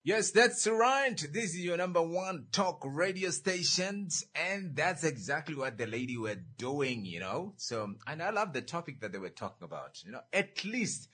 Yes, that's right. This is your number one talk radio stations, and that's exactly what the lady were doing. So, and I love the topic that they were talking about. At least,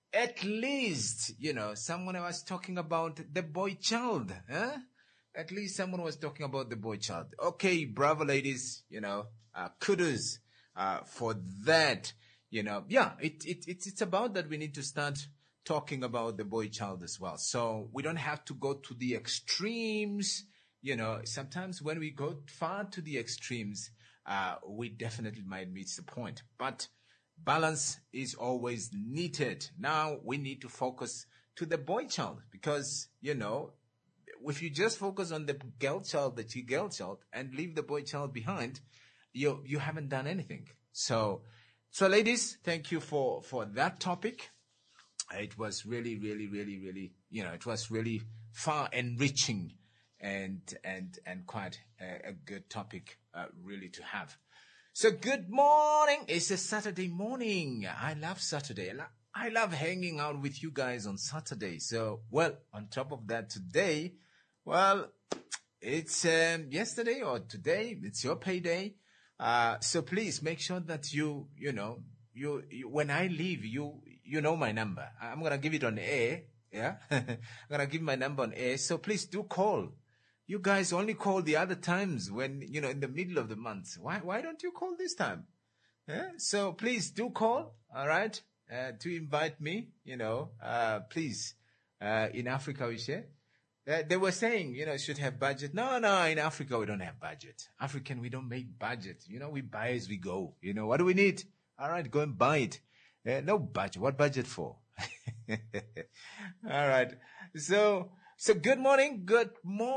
someone was talking about the boy child, huh? At least someone was talking about the boy child. Okay, bravo, ladies. Kudos for that. It's about that. We need to start talking about the boy child as well. So we don't have to go to the extremes. Sometimes when we go far to the extremes, we definitely might miss the point. But balance is always needed. Now we need to focus to the boy child because, if you just focus on the girl child, and leave the boy child behind, you haven't done anything. So ladies, thank you for that topic. It was really, really, really, really, it was really far enriching and quite a good topic, really to have. So good morning. It's a Saturday morning. I love Saturday. I love hanging out with you guys on Saturday. So, on top of that today, it's, yesterday or today, it's your payday. So please make sure that you when I leave, you know my number. I'm going to give it on air. Yeah. I'm going to give my number on air. So please do call. You guys only call the other times when, in the middle of the month. Why don't you call this time? Yeah? So please do call. All right. To invite me, please, in Africa, we share. They were saying, should have budget. No, in Africa, we don't have budget. African, we don't make budget. We buy as we go. What do we need? All right, go and buy it. No budget. What budget for? All right. So good morning, good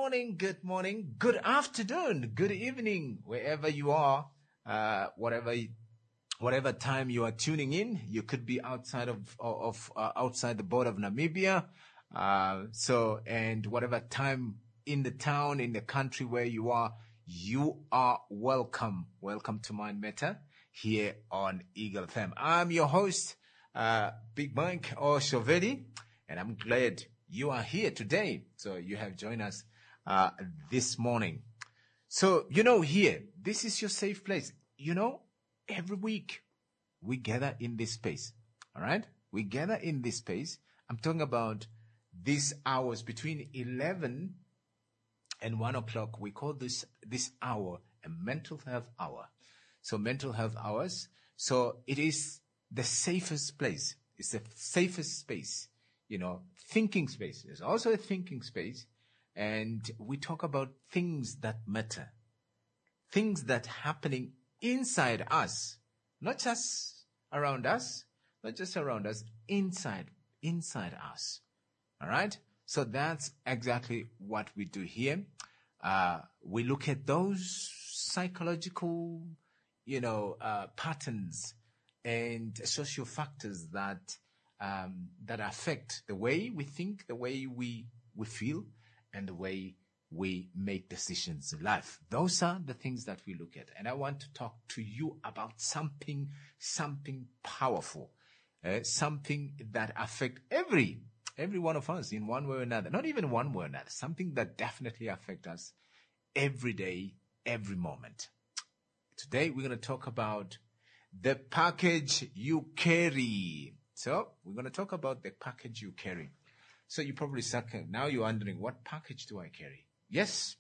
afternoon, good evening, wherever you are, whatever time you are tuning in. You could be outside outside the border of Namibia. And whatever time in the town, in the country where you are welcome. Welcome to Mind Matter here on Eagle FM. I'm your host, Big Mike Oshovedi, and I'm glad you are here today. So you have joined us, this morning. So, here, this is your safe place. Every week we gather in this space. All right. We gather in this space. I'm talking about these hours between 11 and 1 o'clock. We call this hour a mental health hour. So mental health hours. So it is the safest place. It's the safest space, thinking space. There's also a thinking space. And we talk about things that matter, things that happening inside us, not just around us, inside us. All right. So that's exactly what we do here. We look at those psychological, patterns and social factors that affect the way we think, the way we feel, and the way we make decisions in life. Those are the things that we look at. And I want to talk to you about something powerful, something that affect every one of us in one way or another. Not even one way or another. Something that definitely affects us every day, every moment. Today, we're going to talk about the package you carry. So, we're going to talk about the package you carry. So, you probably now you're wondering, what package do I carry? Yes.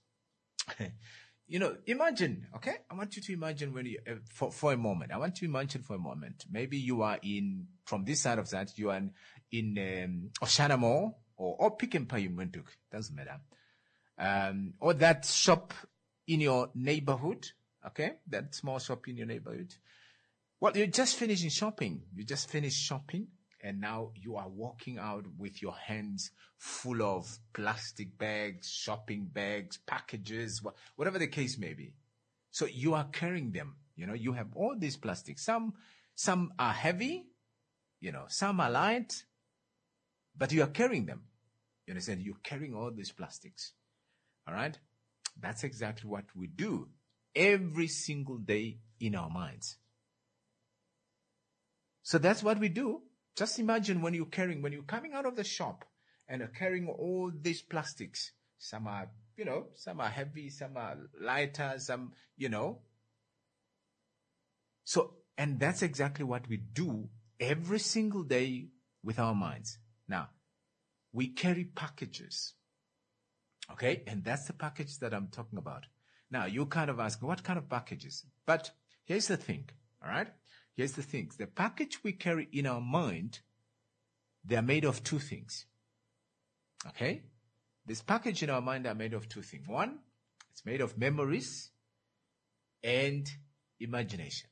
Imagine, okay? I want you to imagine when you, for a moment. I want you to imagine for a moment. Maybe you are from this side of that, you are in Oshana Mall or Pick n Pay in Windhoek. Doesn't matter. Or that shop in your neighborhood. Okay? That small shop in your neighborhood. Well, you're just finishing shopping. You just finished shopping. And now you are walking out with your hands full of plastic bags, shopping bags, packages, whatever the case may be. So you are carrying them. You have all these plastics. Some are heavy, some are light, but you are carrying them. You understand? You're carrying all these plastics. All right. That's exactly what we do every single day in our minds. So that's what we do. Just imagine when you're coming out of the shop and are carrying all these plastics. Some are, some are heavy, some are lighter, some, So, and that's exactly what we do every single day with our minds. Now, we carry packages. Okay? And that's the package that I'm talking about. Now, you kind of ask, what kind of packages? But here's the thing. All right? Here's the thing. The package we carry in our mind, they are made of two things. Okay? This package in our mind are made of two things. One, it's made of memories and imagination.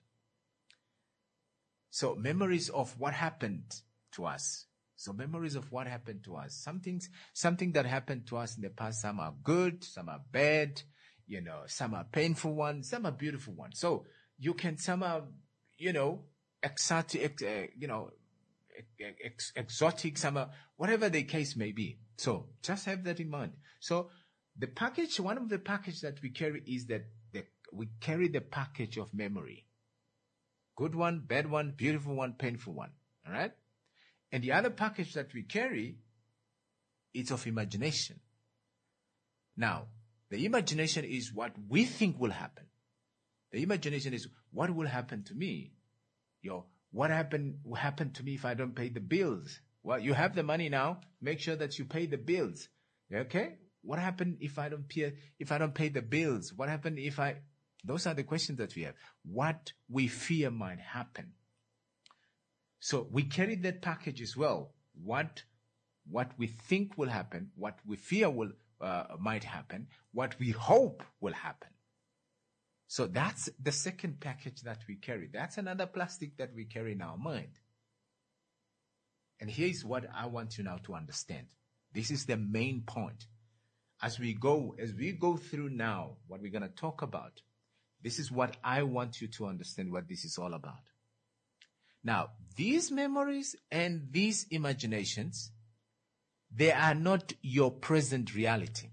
So memories of what happened to us. So memories of what happened to us. Something that happened to us in the past. Some are good, some are bad, some are painful ones, some are beautiful ones. So you can somehow, exotic, exotic, some, whatever the case may be. So just have that in mind. So the package, one of the package that we carry is that we carry the package of memory. Good one, bad one, beautiful one, painful one. All right? And the other package that we carry is of imagination. Now, the imagination is what we think will happen. The imagination is what will happen to me. What will happen to me if I don't pay the bills? Well, you have the money now. Make sure that you pay the bills. Okay? What happened if I don't pay the bills? What happened if those are the questions that we have. What we fear might happen. So we carry that package as well. What we think will happen, what we fear might happen, what we hope will happen. So that's the second package that we carry. That's another plastic that we carry in our mind. And here's what I want you now to understand. This is the main point. As we go through now, what we're going to talk about, this is what I want you to understand what this is all about. Now, these memories and these imaginations, they are not your present reality.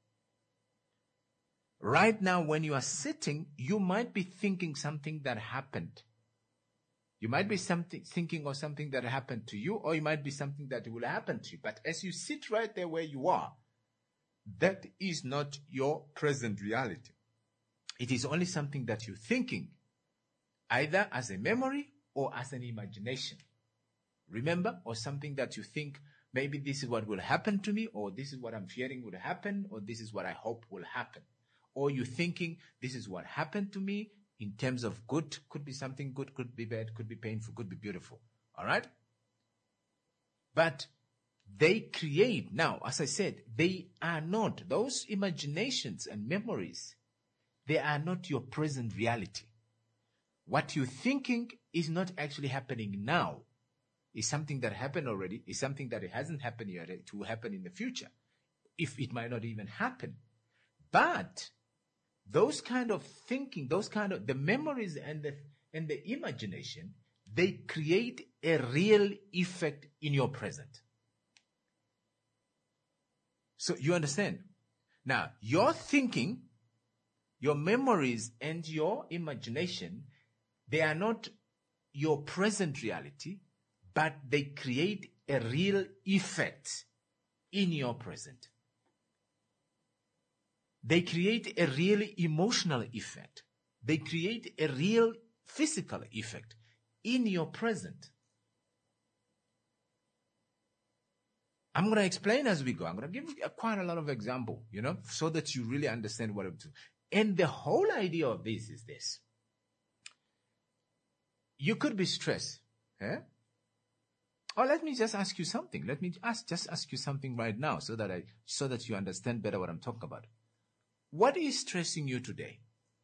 Right now, when you are sitting, you might be thinking something that happened. You might be thinking of something that happened to you, or it might be something that will happen to you. But as you sit right there where you are, that is not your present reality. It is only something that you're thinking, either as a memory or as an imagination. Remember, or something that you think, maybe this is what will happen to me, or this is what I'm fearing would happen, or this is what I hope will happen. Or you're thinking, this is what happened to me in terms of good, could be something good, could be bad, could be painful, could be beautiful. All right? But they create, now, as I said, they are not, those imaginations and memories, they are not your present reality. What you're thinking is not actually happening now. It's something that happened already. It's something that it hasn't happened yet. It will happen in the future. If it might not even happen. But those kind of thinking, the memories and the imagination, they create a real effect in your present. So you understand? Now, your thinking, your memories and your imagination, they are not your present reality, but they create a real effect in your present. They create a really emotional effect. They create a real physical effect in your present. I'm going to explain as we go. I'm going to give quite a lot of example, so that you really understand what I'm doing. And the whole idea of this is this. You could be stressed. Eh? Or let me just ask you something. Let me just ask you something right now so that you understand better what I'm talking about. What is stressing you today?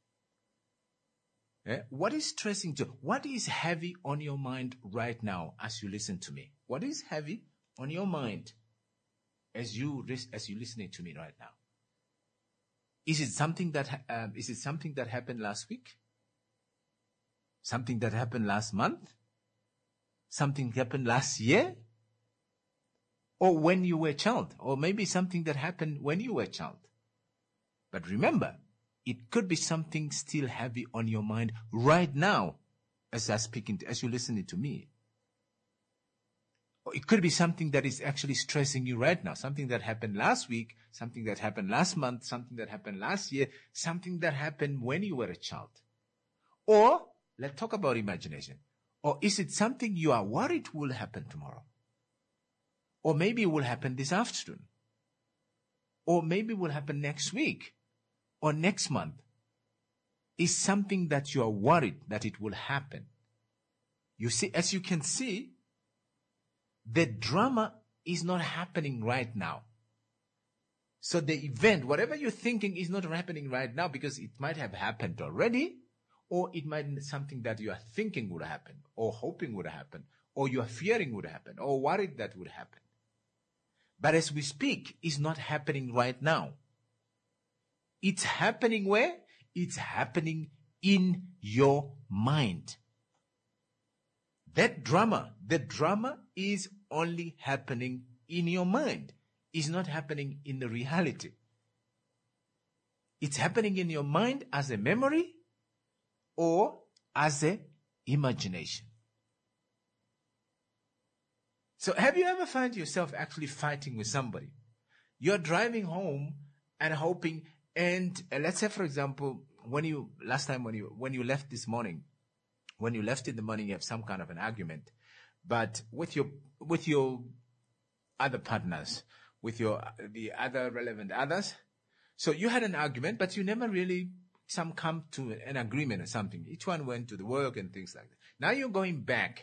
What is stressing you? What is heavy on your mind right now as you listen to me? What is heavy on your mind as you're listening to me right now? Is it something that happened last week? Something that happened last month? Something happened last year? Or when you were a child? Or maybe something that happened when you were a child? But remember, it could be something still heavy on your mind right now as you're listening to me. Or it could be something that is actually stressing you right now, something that happened last week, something that happened last month, something that happened last year, something that happened when you were a child. Or let's talk about imagination. Or is it something you are worried will happen tomorrow? Or maybe it will happen this afternoon. Or maybe it will happen next week or next month. Is something that you are worried that it will happen. You see, as you can see, the drama is not happening right now. So the event, whatever you're thinking, is not happening right now because it might have happened already, or it might be something that you are thinking would happen, or hoping would happen, or you are fearing would happen, or worried that would happen. But as we speak, it's not happening right now. It's happening where? It's happening in your mind. That drama, the drama is only happening in your mind. It's not happening in the reality. It's happening in your mind as a memory or as an imagination. So have you ever found yourself actually fighting with somebody? You're driving home and hoping, and let's say, for example, when you left this morning, when you left in the morning, you have some kind of an argument, but with your other partners, with the other relevant others. So you had an argument, but you never really come to an agreement or something. Each one went to the work and things like that. Now you're going back.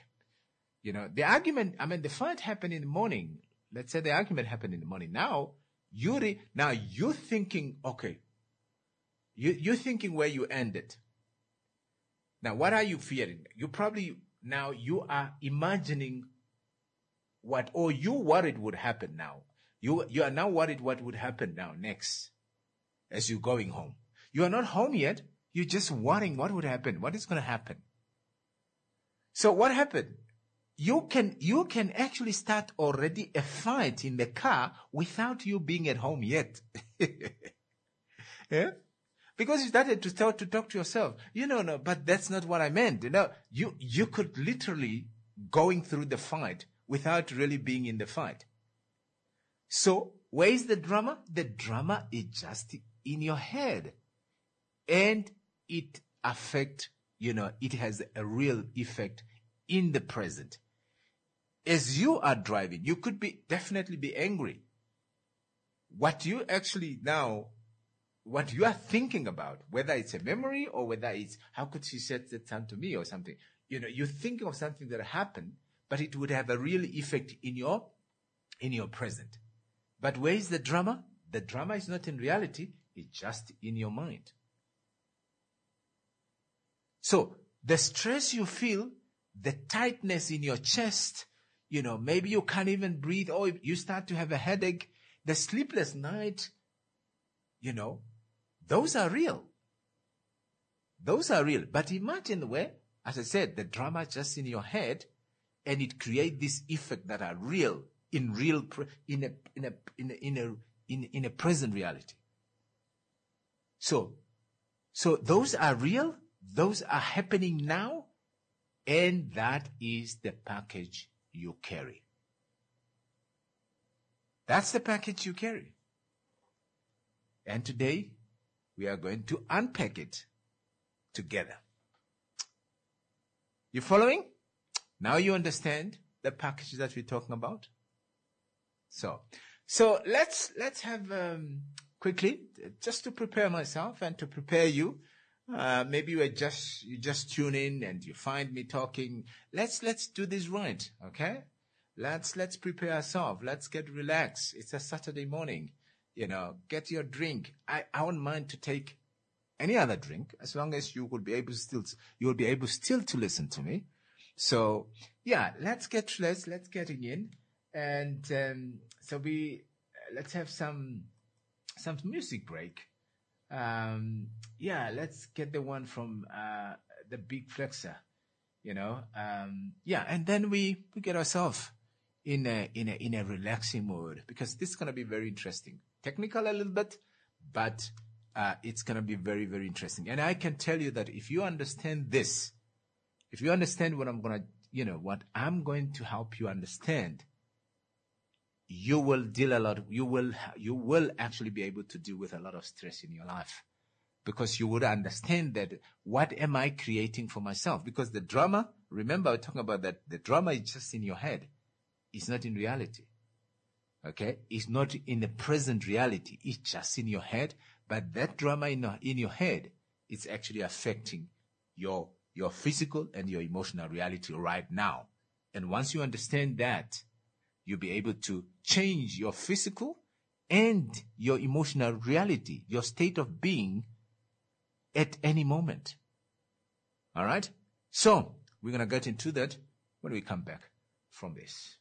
The fight happened in the morning. Let's say the argument happened in the morning. Now you're thinking, okay, you're thinking where you ended. Now, what are you fearing? You are imagining you worried would happen now. You are now worried what would happen now next as you're going home. You are not home yet. You're just worrying what would happen, what is going to happen. So what happened? You can actually start already a fight in the car without you being at home yet. Yeah? Because you started to talk to yourself. No, but that's not what I meant. You could literally going through the fight without really being in the fight. So where is the drama? The drama is just in your head. And it affects, it has a real effect in the present. As you are driving, you could definitely be angry. What you are thinking about, whether it's a memory or whether it's, how could she say that time to me or something? You're thinking of something that happened, but it would have a real effect in your present. But where is the drama? The drama is not in reality. It's just in your mind. So the stress you feel, the tightness in your chest, maybe you can't even breathe, or you start to have a headache, the sleepless night, those are real. Those are real. But imagine where, as I said, the drama is just in your head, and it creates this effect that are real in a present reality. So those are real. Those are happening now, and that is the package you carry. That's the package you carry. And today, we are going to unpack it together. You following? Now you understand the package that we're talking about? So let's have quickly, just to prepare myself and to prepare you. Maybe you just tune in and you find me talking. Let's do this right, okay? Let's prepare ourselves. Let's get relaxed. It's a Saturday morning. Get your drink. I won't mind to take any other drink as long as you will be able still to listen to me. So yeah, let's get getting in, and let's have some music break. Let's get the one from the Big Flexer, and then we get ourselves in a relaxing mood, because this is going to be very interesting. Technical a little bit, but it's going to be very, very interesting. And I can tell you that if you understand this, if you understand what I'm going to help you understand, you will you will actually be able to deal with a lot of stress in your life, because you would understand that what am I creating for myself? Because the drama, remember we're talking about that the drama is just in your head. It's not in reality. Okay? It's not in the present reality. It's just in your head. But that drama in your head is actually affecting your physical and your emotional reality right now. And once you understand that, you'll be able to change your physical and your emotional reality, your state of being at any moment. All right? So, we're going to get into that when we come back from this.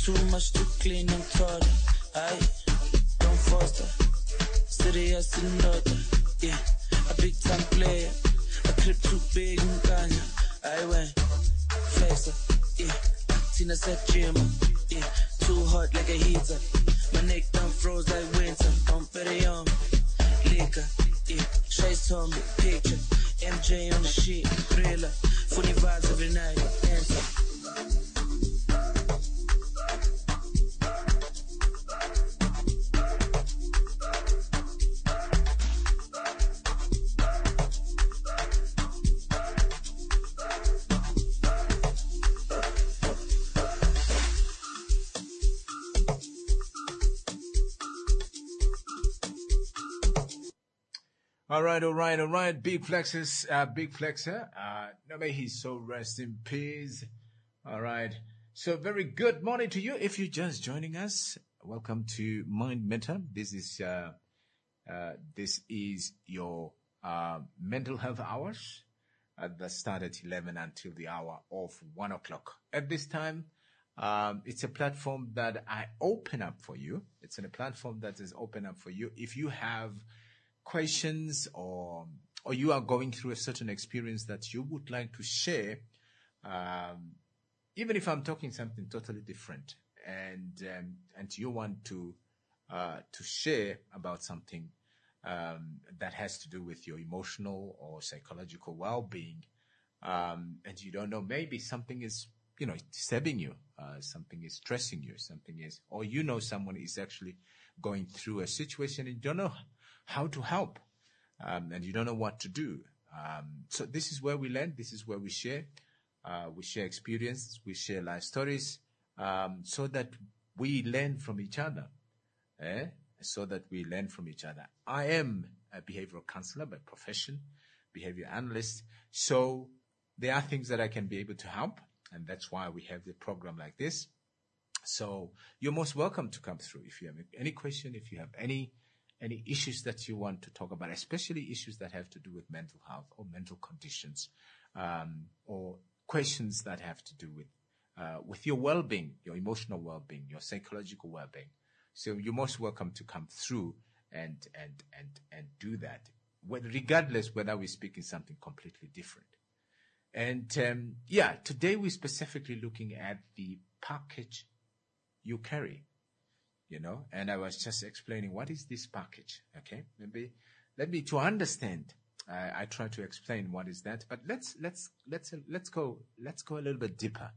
too much to clean and clutter. Don't foster. Serious and daughter. Yeah, a big time player. A clip too big and Ghana. I went faster. Yeah, Tina said gym. Yeah, too hot like a heater. My neck done froze like winter. I'm better young. Liquor. Yeah, Chase on me, picture. MJ on the shit. Thriller. Funny vibes every night. Answer. All right. Big Flexer. No, may he so rest in peace. All right. So very good morning to you. If you're just joining us, welcome to Mind Mentor. This is your mental health hours that start at 11 until the hour of 1 o'clock. At this time, it's a platform that I open up for you. It's a platform that is open up for you. If you have questions or you are going through a certain experience that you would like to share, even if I'm talking something totally different, and you want to share about something that has to do with your emotional or psychological well-being, and you don't know, maybe something is disturbing you, something is stressing you, or someone is actually going through a situation and you don't know how to help, and you don't know what to do. So this is where we learn. This is where we share. We share experience. We share life stories, so that we learn from each other. I am a behavioral counselor by profession, behavior analyst. So there are things that I can be able to help, and that's why we have the program like this. So you're most welcome to come through. If you have any question, if you have any issues that you want to talk about, especially issues that have to do with mental health or mental conditions, or questions that have to do with your well-being, your emotional well-being, your psychological well-being. So you're most welcome to come through and do that, regardless whether we're speaking something completely different. And today we're specifically looking at the package you carry. And I was just explaining what is this package. Okay, maybe let me to understand. I try to explain what is that, but let's go a little bit deeper,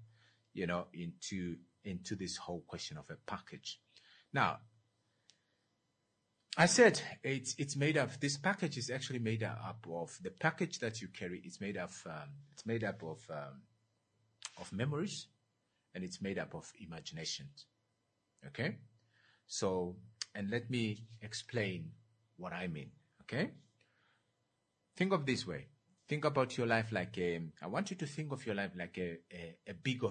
into this whole question of a package. Now, I said it's made up. This package is actually made up of the package that you carry. It's made up of memories, and it's made up of imaginations. Okay. So, and let me explain what I mean, okay? Think of this way. Think about your life like I want you to think of your life like a big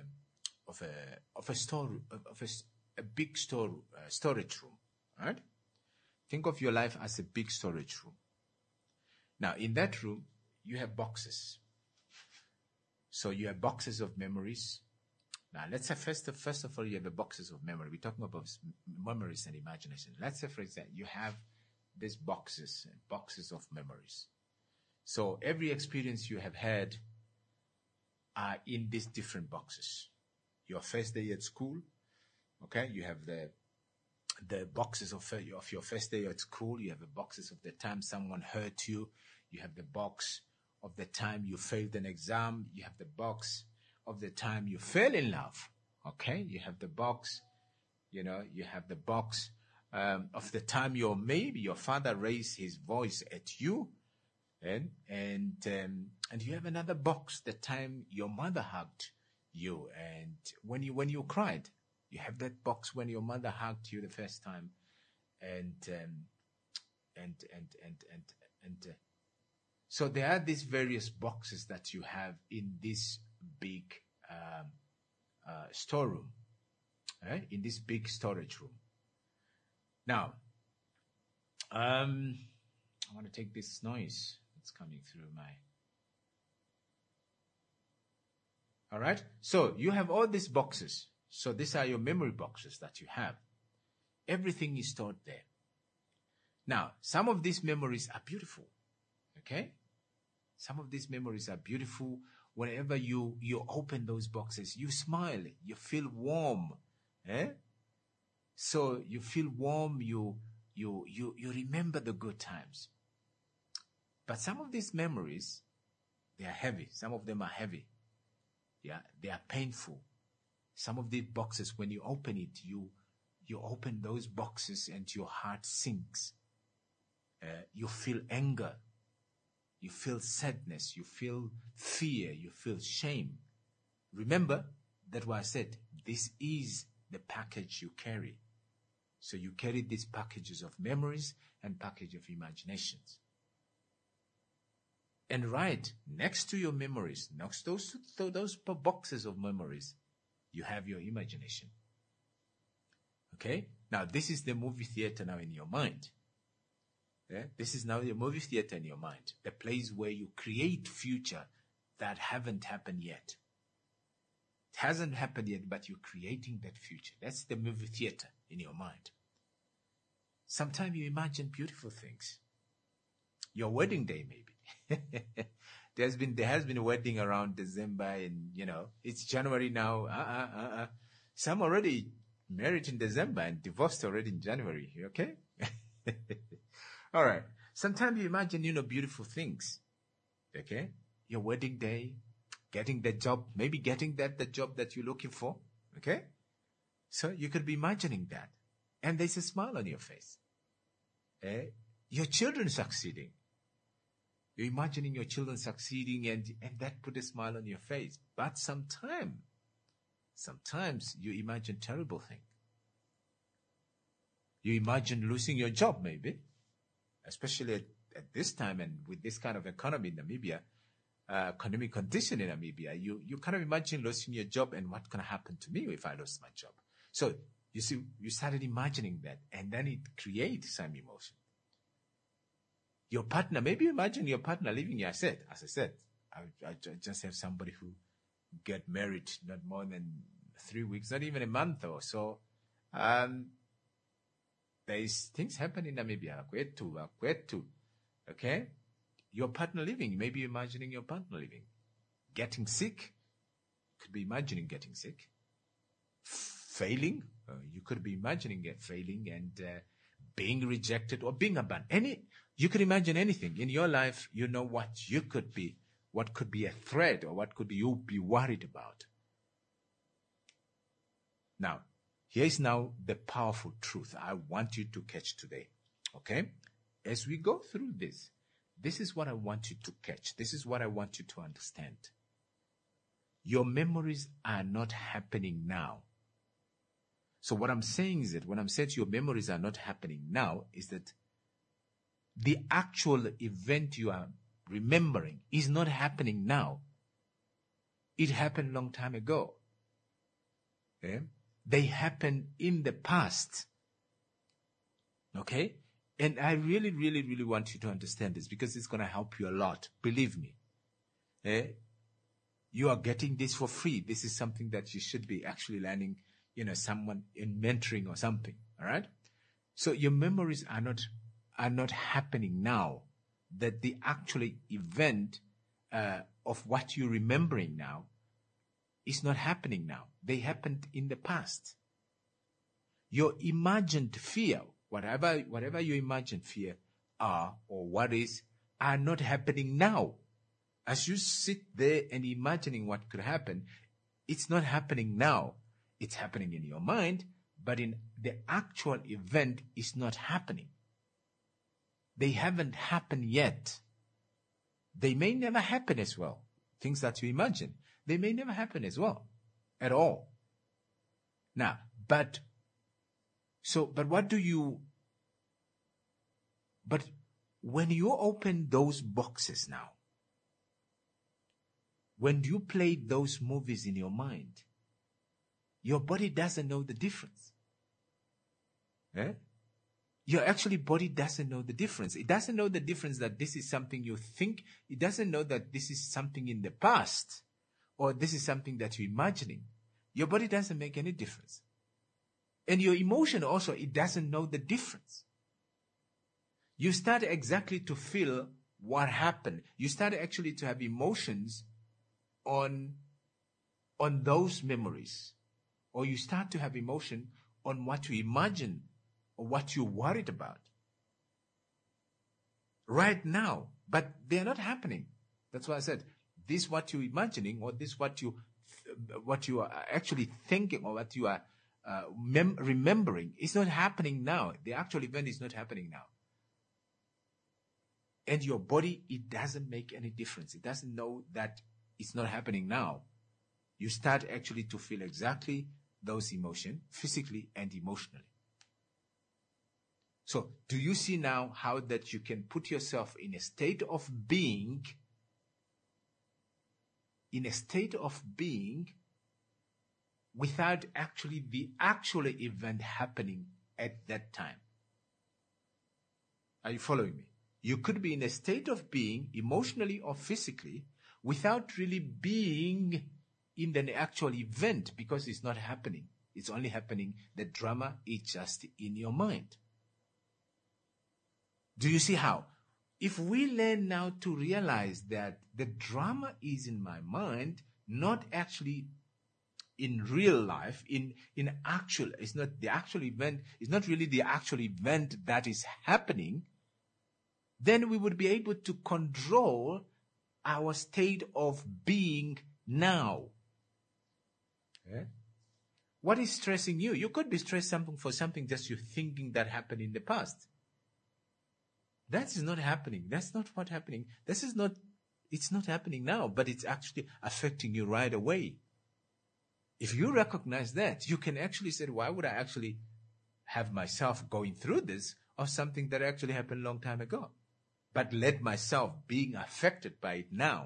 storage room, right? Think of your life as a big storage room. Now, in that room, you have boxes. So you have boxes of memories. Now, let's say first of all, you have the boxes of memory. We're talking about memories and imagination. Let's say, for example, you have these boxes of memories. So every experience you have had are in these different boxes. Your first day at school, okay? You have the boxes of your first day at school. You have the boxes of the time someone hurt you. You have the box of the time you failed an exam. You have the box of the time you fell in love, okay? You have the box, you have the box of the time maybe your father raised his voice at you, and you have another box, the time your mother hugged you, and when you cried. You have that box when your mother hugged you the first time, and so there are these various boxes that you have in this big storeroom, right? In this big storage room. Now, I want to take this noise that's coming through all right? So you have all these boxes. So these are your memory boxes that you have. Everything is stored there. Now, some of these memories are beautiful. Okay? Some of these memories are beautiful. Whenever you open those boxes, you smile, you feel warm. So you feel warm, you remember the good times. But some of these memories, they are heavy. Some of them are heavy. Yeah, they are painful. Some of these boxes, when you open it, you open those boxes and your heart sinks. You feel anger. You feel sadness. You feel fear. You feel shame. Remember, that's why I said, this is the package you carry. So you carry these packages of memories and package of imaginations. And right next to your memories, next to those boxes of memories, you have your imagination. Okay? Now, this is the movie theater now in your mind. Yeah? This is now the movie theater in your mind. The place where you create future that haven't happened yet. It hasn't happened yet, but you're creating that future. That's the movie theater in your mind. Sometimes you imagine beautiful things. Your wedding day, maybe. There has been a wedding around December, and it's January now. Some already married in December and divorced already in January. Okay? All right. Sometimes you imagine, beautiful things. Okay? Your wedding day, getting the job, maybe getting the job that you're looking for. Okay? So you could be imagining that. And there's a smile on your face. Your children succeeding. You're imagining your children succeeding, and that put a smile on your face. But sometimes you imagine terrible things. You imagine losing your job, maybe, especially at this time and with this kind of economy in Namibia, economic condition in Namibia. You kind of imagine losing your job and what's going to happen to me if I lose my job. So you see, you started imagining that, and then it creates some emotion. Your partner, maybe imagine your partner leaving you. As I said, I just have somebody who get married not more than 3 weeks, not even a month or so. There's things happen in Namibia. Okay? Your partner leaving, maybe imagining your partner leaving. Getting sick, could be imagining getting sick. Failing, you could be imagining failing, and being rejected or being abandoned. You could imagine anything in your life. What could be a threat, or what could you be worried about. Now, here's now the powerful truth I want you to catch today. Okay? As we go through this is what I want you to catch. This is what I want you to understand. Your memories are not happening now. So what I'm saying is that when I'm saying your memories are not happening now, is that the actual event you are remembering is not happening now. It happened a long time ago. Okay? They happened in the past. Okay? And I really, really, really want you to understand this, because it's going to help you a lot. Believe me. You are getting this for free. This is something that you should be actually learning, someone in mentoring or something. All right? So your memories are not happening now. That the actual event of what you're remembering now is not happening now. They happened in the past. Your imagined fear, whatever you imagine fear are not happening now. As you sit there and imagining what could happen, it's not happening now. It's happening in your mind, but in the actual event is not happening. They haven't happened yet. They may never happen as well. Things that you imagine, they may never happen as well, at all. Now, but when you open those boxes now, when you play those movies in your mind, your body doesn't know the difference. Your actually body doesn't know the difference. It doesn't know the difference that this is something you think. It doesn't know that this is something in the past, or this is something that you're imagining. Your body doesn't make any difference. And your emotion also, it doesn't know the difference. You start exactly to feel what happened. You start actually to have emotions on those memories. Or you start to have emotion on what you imagine or what you're worried about. Right now. But they're not happening. That's why I said, this what you're imagining, or this what you are actually thinking, or what you are remembering, is not happening now. The actual event is not happening now. And your body, it doesn't make any difference. It doesn't know that it's not happening now. You start actually to feel exactly those emotions, physically and emotionally. So, do you see now how that you can put yourself in a state of being, without actually the actual event happening at that time? Are you following me? You could be in a state of being, emotionally or physically, without really being in the actual event, because it's not happening. It's only happening. The drama is just in your mind. Do you see how? If we learn now to realize that the drama is in my mind, not actually in real life, in actual, it's not the actual event, it's not really the actual event that is happening, then we would be able to control our state of being now. Yeah? What is stressing you? You could be stressed for something just you're thinking that happened in the past. That is not happening. That's not what's happening. It's not happening now, but it's actually affecting you right away. If you recognize that, you can actually say, why would I actually have myself going through this of something that actually happened a long time ago? But let myself being affected by it now.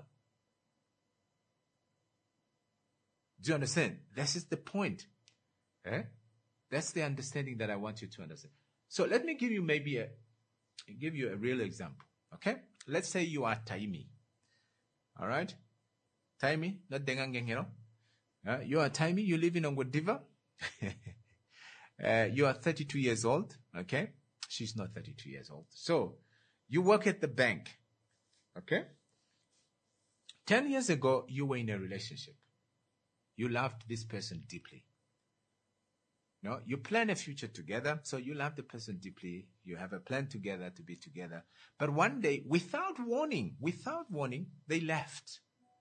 Do you understand? This is the point. That's the understanding that I want you to understand. So let me give you a real example. Okay? Let's say you are Taimi. All right? Taimi, not Dengangeng, you know. You are Taimi, you live in Ongwediva. You are 32 years old. Okay? She's not 32 years old. So, you work at the bank. Okay? 10 years ago, you were in a relationship. You loved this person deeply. No, you plan a future together, so you love the person deeply. You have a plan together to be together. But one day, without warning, they left.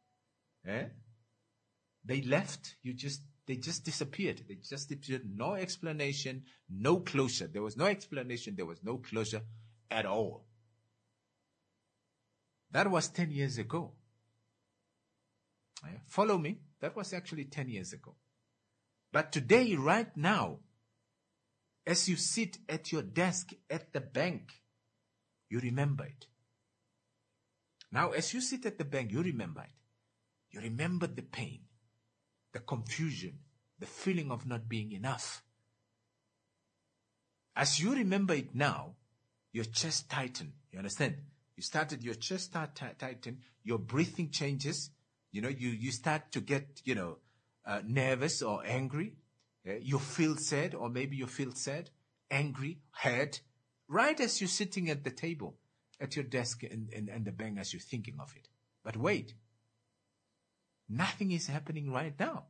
They left. They just disappeared. They just disappeared. No explanation, no closure. There was no explanation. There was no closure at all. That was 10 years ago. Follow me. That was actually 10 years ago. But today, right now, as you sit at your desk at the bank, you remember it. Now, as you sit at the bank, you remember it. You remember the pain, the confusion, the feeling of not being enough. As you remember it now, your chest tightened. You understand? You started, your chest tighten, your breathing changes. You know, you start to get, nervous or angry. You feel sad, or maybe you feel sad, angry, hurt, right as you're sitting at the table, at your desk in the bank as you're thinking of it. But wait, nothing is happening right now.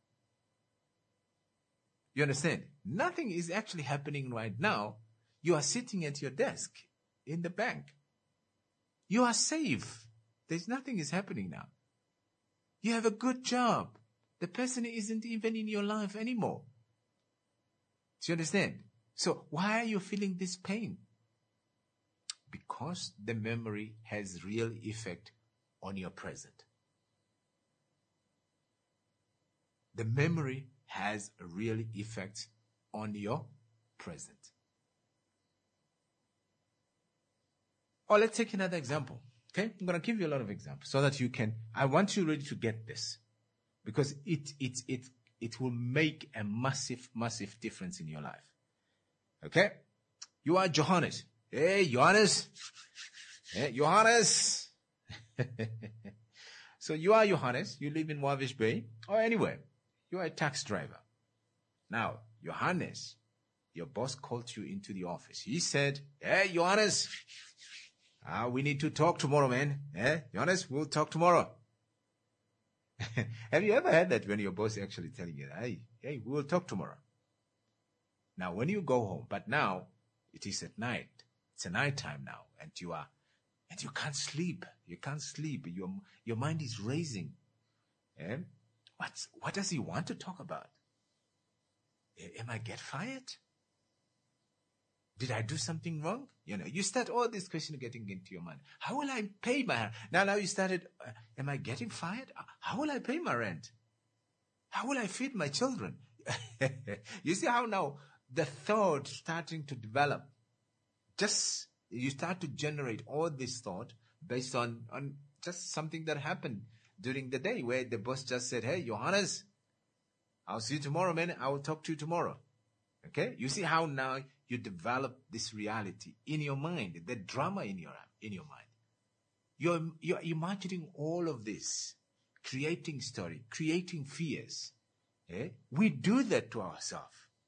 You understand? Nothing is actually happening right now. You are sitting at your desk in the bank. You are safe. There's nothing is happening now. You have a good job. The person isn't even in your life anymore. Do you understand? So why are you feeling this pain? Because the memory has real effect on your present. The memory has a real effect on your present. Or let's take another example. Okay? I'm going to give you a lot of examples so that you can, I want you really to get this. Because it will make a massive, massive difference in your life. Okay? You are Johannes. Hey, Johannes. Hey, Johannes. So you are Johannes. You live in Walvis Bay or anywhere. You are a taxi driver. Now, Johannes, your boss called you into the office. He said, hey, Johannes, we need to talk tomorrow, man. Johannes, we'll talk tomorrow. Have you ever had that when your boss is actually telling you, hey, we'll talk tomorrow? Now, when you go home, but now it is at night. It's a night time now, and you can't sleep. You can't sleep. Your mind is racing. What does he want to talk about? Am I get fired? Did I do something wrong? You start all these questions getting into your mind. How will I pay my rent? Now you started, am I getting fired? How will I pay my rent? How will I feed my children? You see how now the thought starting to develop. Just, you start to generate all this thought based on just something that happened during the day where the boss just said, hey, Johannes, I'll see you tomorrow, man. I will talk to you tomorrow. Okay? You see how now you develop this reality in your mind, the drama in your mind. You're imagining all of this, creating story, creating fears. We do that to ourselves.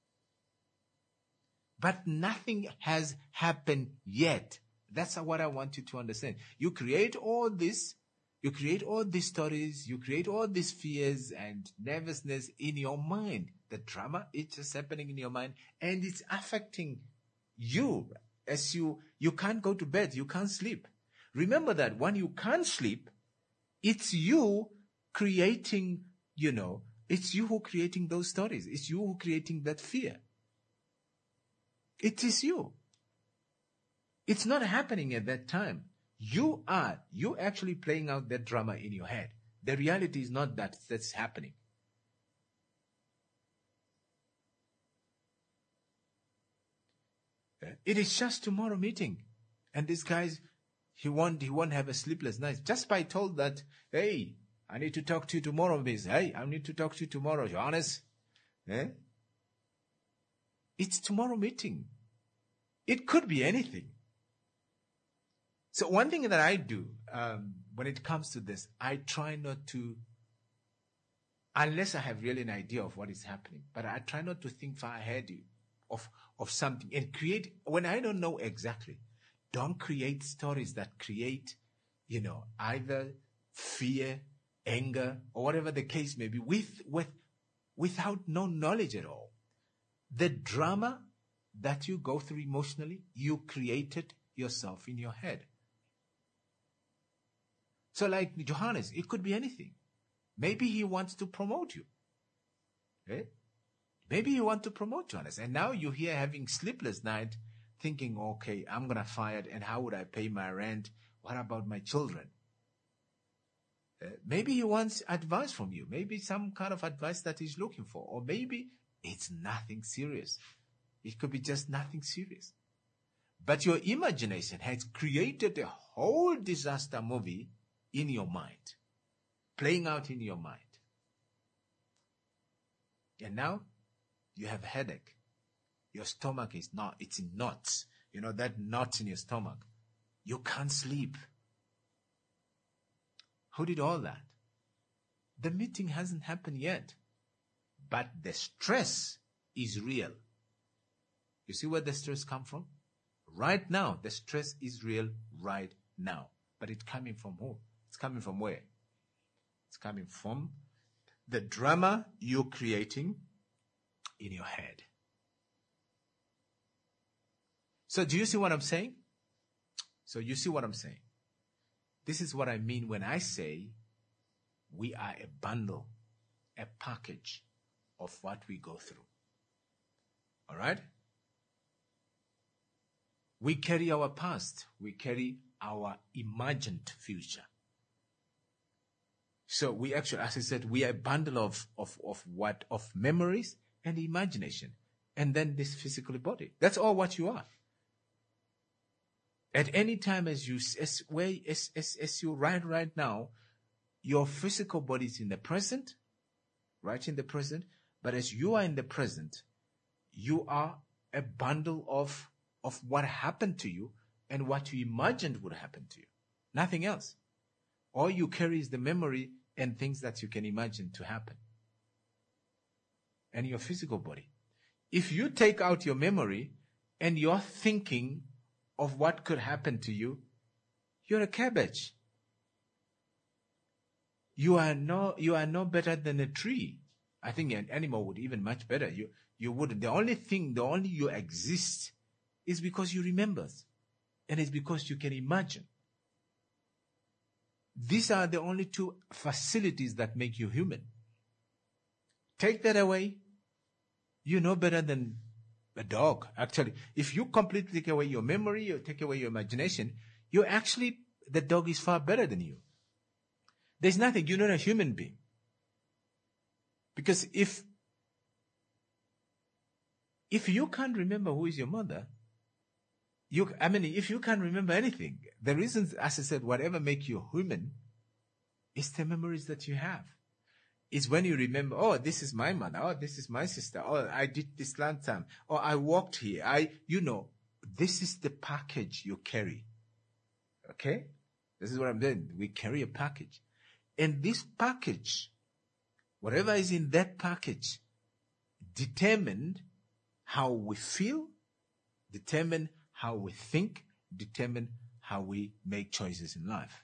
But nothing has happened yet. That's what I want you to understand. You create all this. You create all these stories, you create all these fears and nervousness in your mind. The drama is just happening in your mind and it's affecting you as you can't go to bed, you can't sleep. Remember that when you can't sleep, it's you creating, it's you who creating those stories. It's you who creating that fear. It is you. It's not happening at that time. You actually playing out that drama in your head. The reality is not that's happening. It is just tomorrow meeting. And this guy's, he won't have a sleepless night. Just by told that, hey, I need to talk to you tomorrow, miss. Hey, I need to talk to you tomorrow, Johannes. It's tomorrow meeting. It could be anything. So one thing that I do when it comes to this, I try not to, unless I have really an idea of what is happening, but I try not to think far ahead of something and create, when I don't know exactly, don't create stories that create, either fear, anger, or whatever the case may be, without no knowledge at all. The drama that you go through emotionally, you created yourself in your head. So like Johannes, it could be anything. Maybe he wants to promote you. Maybe he wants to promote Johannes. And now you're here having sleepless night thinking, okay, I'm going to fire it. And how would I pay my rent? What about my children? Maybe he wants advice from you. Maybe some kind of advice that he's looking for. Or maybe it's nothing serious. It could be just nothing serious. But your imagination has created a whole disaster movie in your mind, playing out in your mind. And now you have a headache. Your stomach it's in knots. That knot in your stomach. You can't sleep. Who did all that? The meeting hasn't happened yet, but the stress is real. You see where the stress comes from? Right now, the stress is real right now. But it's coming from who? It's coming from where? It's coming from the drama you're creating in your head. So do you see what I'm saying? So you see what I'm saying? This is what I mean when I say we are a bundle, a package of what we go through. All right? We carry our past. We carry our imagined future. So we actually, as I said, we are a bundle of memories and imagination. And then this physical body. That's all what you are. At any time as you right now, your physical body is in the present, right in the present. But as you are in the present, you are a bundle of what happened to you and what you imagined would happen to you. Nothing else. All you carry is the memory and things that you can imagine to happen. and your physical body. If you take out your memory and you're thinking of what could happen to you, you're a cabbage. You are no better than a tree. I think an animal would even much better. You wouldn't. The only you exist is because you remember. And it's because you can imagine. These are the only two facilities that make you human. Take that away, you're no better than a dog. Actually, if you completely take away your memory or take away your imagination, the dog is far better than you. There's nothing, you're not a human being. Because if you can't remember who is your mother, if you can't remember anything, the reasons, as I said, whatever make you human is the memories that you have. It's when you remember, oh, this is my mother, oh, this is my sister, oh, I did this last time, oh, I walked here, this is the package you carry. Okay? This is what I'm doing. We carry a package. And this package, whatever is in that package, determined how we feel, determine how we think, determine how we make choices in life.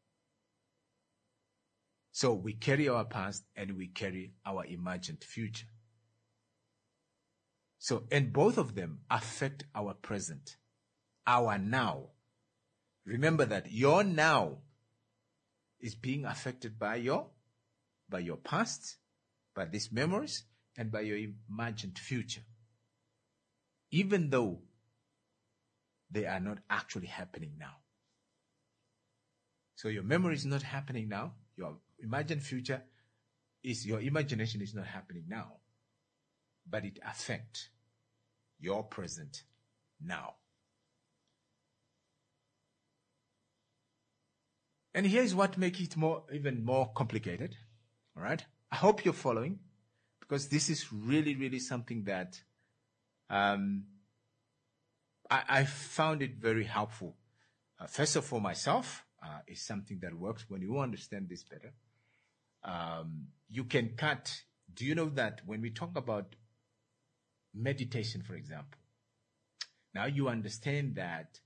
So we carry our past and we carry our imagined future. So, and both of them affect our present, our now. Remember that your now is being affected by your past, by these memories, and by your imagined future. Even though they are not actually happening now. So your memory is not happening now. Your imagined future your imagination is not happening now. But it affects your present now. And here's what makes it even more complicated. All right? I hope you're following, because this is really, really something that I found it very helpful. First of all, myself, is something that works when you understand this better. You can cut. Do you know that when we talk about meditation, for example, now you understand that,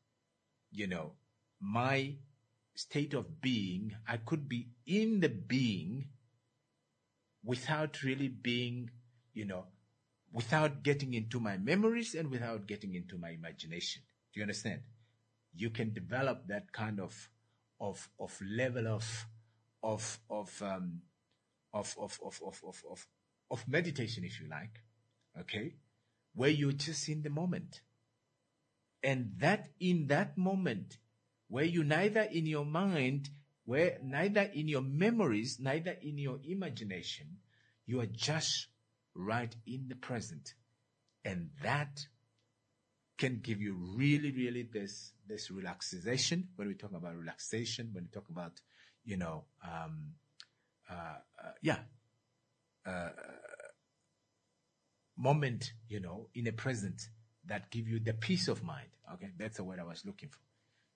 my state of being, I could be in the being without really being, without getting into my memories and without getting into my imagination. Do you understand? You can develop that kind of level of meditation, if you like, okay, where you're just in the moment. And that in that moment, where you neither in your mind, where neither in your memories, neither in your imagination, you are just right in the present. And that can give you really, really this relaxation. When we talk about relaxation, when we talk about, moment, in a present that give you the peace of mind. Okay, that's the word I was looking for.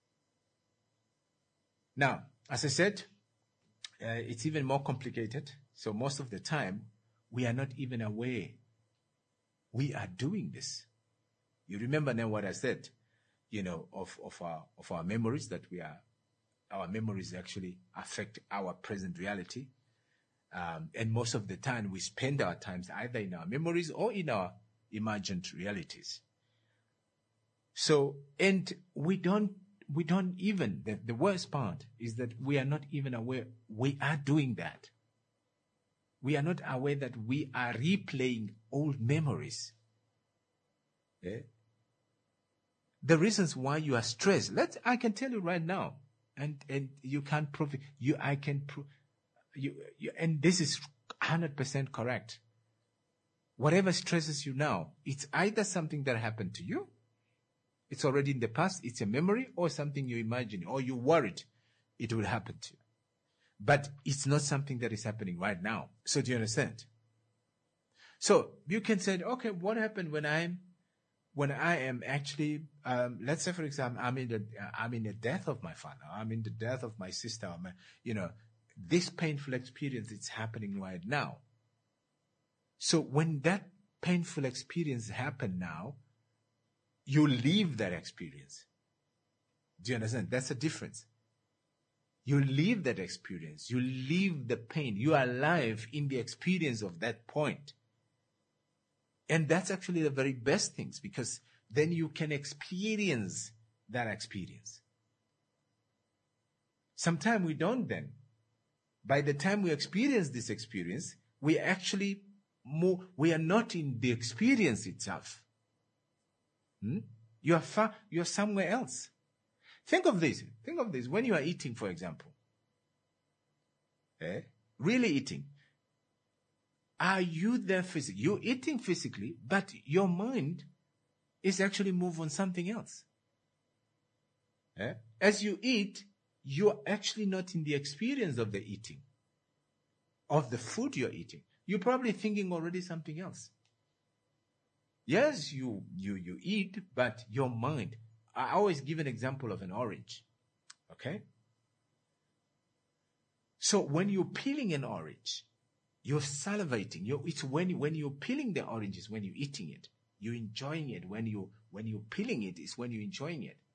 Now, as I said, it's even more complicated. So most of the time, we are not even aware we are doing this. You remember now what I said, of our memories, that our memories actually affect our present reality. And most of the time we spend our times either in our memories or in our imagined realities. So, and we don't even, the worst part is that we are not even aware we are doing that. We are not aware that we are replaying old memories. Yeah? The reasons why you are stressed, I can tell you right now, and you can't prove it. I can prove you, and this is 100% correct. Whatever stresses you now, it's either something that happened to you, it's already in the past, it's a memory, or something you imagine, or you worried it will happen to you. But it's not something that is happening right now. So do you understand? So you can say, okay, what happened when I am actually, let's say for example, I'm in the death of my father, I'm in the death of my sister, this painful experience, it's happening right now. So when that painful experience happen now, you leave that experience. Do you understand? That's the difference. You leave that experience. You leave the pain. You are alive in the experience of that point. And that's actually the very best things, because then you can experience that experience. Sometimes we don't then. By the time we experience this experience, we actually we are not in the experience itself. You are somewhere else. Think of this. When you are eating, for example. Really eating. Are you there physically? You're eating physically, but your mind is actually moved on something else. As you eat, you're actually not in the experience of the eating, of the food you're eating. You're probably thinking already something else. Yes, you eat, but your mind. I always give an example of an orange. Okay? So when you're peeling an orange, you're salivating. It's when you're peeling the oranges, when you're eating it. You're enjoying it. When you're peeling it, is when you're enjoying it.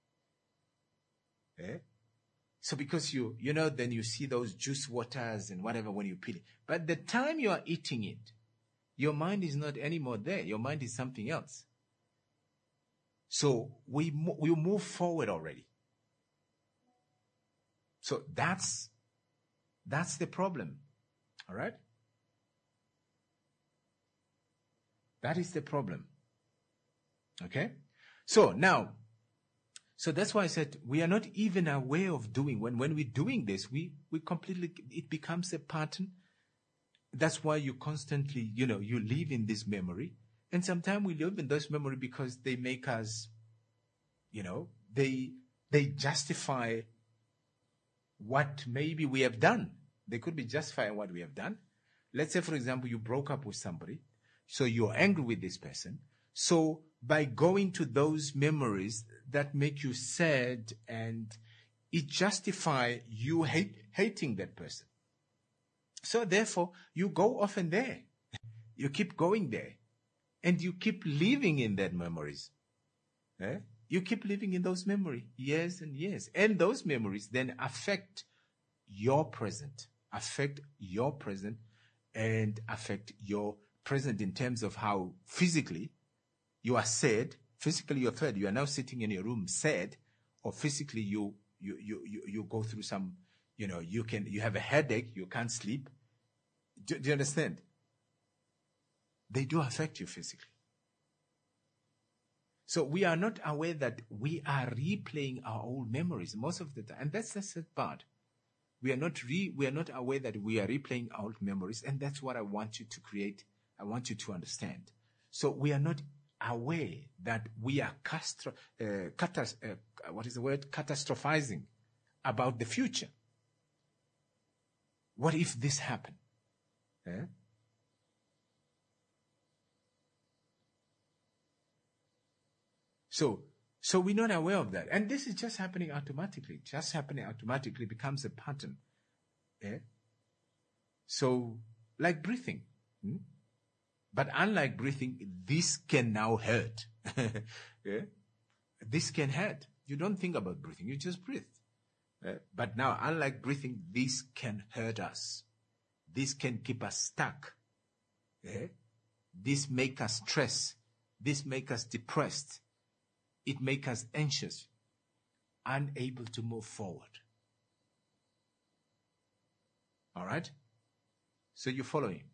So because then you see those juice waters and whatever when you peel it. But the time you are eating it, your mind is not anymore there. Your mind is something else. So we move forward already. So that's the problem. All right? That is the problem. Okay? So that's why I said we are not even aware of doing. When we're doing this, we completely, it becomes a pattern. That's why you constantly, you live in this memory. And sometimes we live in this memory because they make us, they justify what maybe we have done. They could be justifying what we have done. Let's say, for example, you broke up with somebody. So you're angry with this person. So by going to those memories that make you sad, and it justify you hating that person. So therefore, you go often there. You keep going there. And you keep living in that memories. You keep living in those memories years and years. And those memories then affect your present. And affect your present in terms of how physically you are sad. Physically you're sad. You are now sitting in your room sad, or physically you go through some, you have a headache, you can't sleep. Do you understand? They do affect you physically. So we are not aware that we are replaying our old memories most of the time, and that's the sad part. We are not aware that we are replaying our old memories, and that's what I want you to create. I want you to understand. So we are not aware that we are catastrophizing about the future. What if this happened? So we're not aware of that. And this is just happening automatically. Becomes a pattern. So, like breathing. But unlike breathing, this can now hurt. This can hurt. You don't think about breathing, you just breathe. But now, unlike breathing, this can hurt us. This can keep us stuck. This make us stress. This make us depressed. It make us anxious, unable to move forward. All right? So you're following.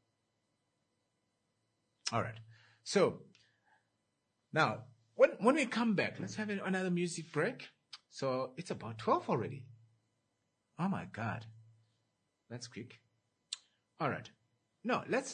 All right. So now, when we come back, let's have another music break. So it's about 12 already. Oh my God. That's quick. All right. No, let's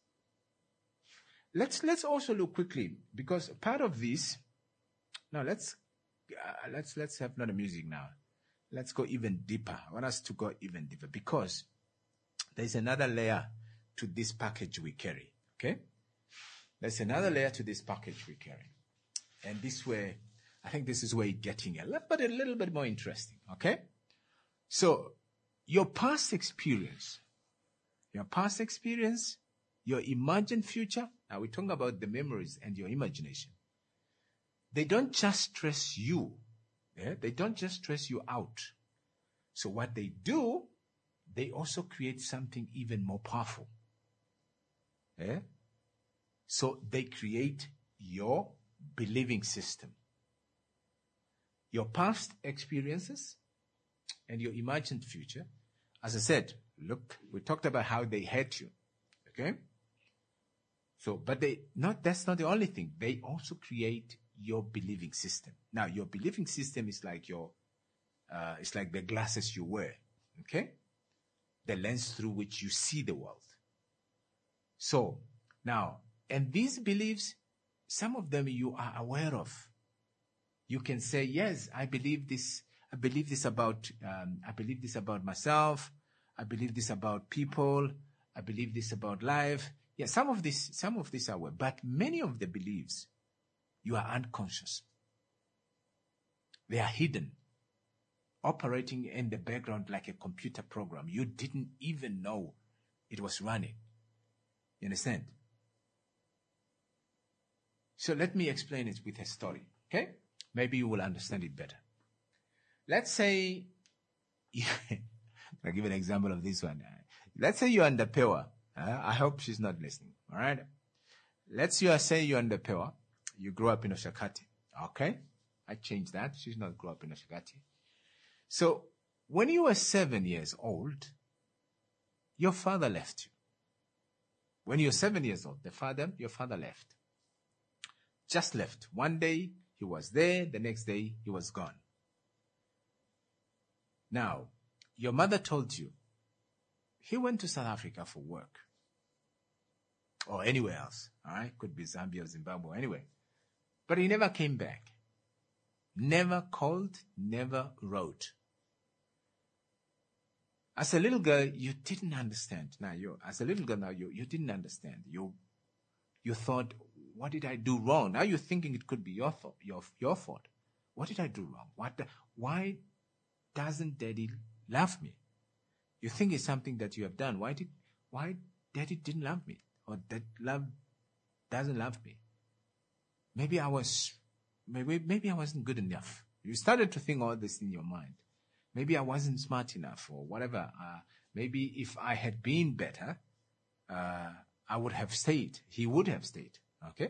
also look quickly, because part of this. Now let's have not a music now. Let's go even deeper. I want us to go even deeper, because there's another layer to this package we carry. Okay? There's another layer to this package we carry. And I think this is where it's getting a little bit more interesting. Okay? So your past experience your imagined future, now we're talking about the memories and your imagination. They don't just stress you. Yeah? They don't just stress you out. So what they do, they also create something even more powerful. Yeah? So they create your believing system. Your past experiences and your imagined future. As I said, look, we talked about how they hurt you. Okay? So, but that's not the only thing. They also create your believing system. Now, your believing system is like it's like the glasses you wear. Okay? The lens through which you see the world. So, now, and these beliefs, some of them you are aware of. You can say, yes, I believe this about myself. I believe this about people. I believe this about life. Yeah, some of these are aware, but many of the beliefs, you are unconscious. They are hidden, operating in the background like a computer program. You didn't even know it was running. You understand? So let me explain it with a story, okay? Maybe you will understand it better. Let's say, I'll give an example of this one. Let's say you're under Pewa. I hope she's not listening, all right? Let's say you're under Pewa. You grew up in Oshakati, okay? I changed that. She's not grew up in Oshakati. So when you were 7 years old, your father left you. When you're 7 years old, your father left. Just left. One day he was there, the next day he was gone. Now, your mother told you he went to South Africa for work. Or anywhere else. All right? Could be Zambia or Zimbabwe, anyway. But he never came back. Never called, never wrote. As a little girl, you didn't understand. You didn't understand. You thought, what did I do wrong? Now you're thinking it could be your fault. What did I do wrong? Why doesn't Daddy love me? You think it's something that you have done. Why Daddy didn't love me? Or that love doesn't love me? Maybe I wasn't good enough. You started to think all this in your mind. Maybe I wasn't smart enough or whatever. Maybe if I had been better, I would have stayed. He would have stayed. Okay?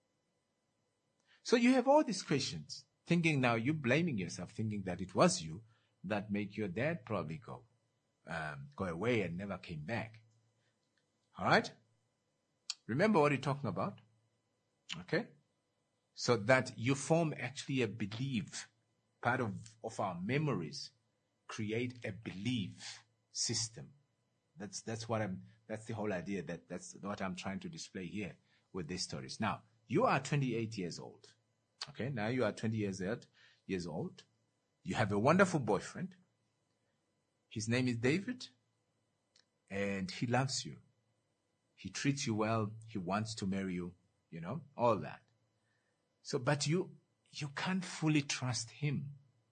So you have all these questions, thinking now you're blaming yourself, thinking that it was you that made your dad probably go away and never came back. All right? Remember what you're talking about? Okay? So that you form actually a belief. Part of our memories create a belief system. That's the whole idea. That's what I'm trying to display here with these stories. Now, you are 28 years old. Okay, now you are 20 years old. You have a wonderful boyfriend. His name is David, and he loves you. He treats you well. He wants to marry you, all that. So, but you can't fully trust him.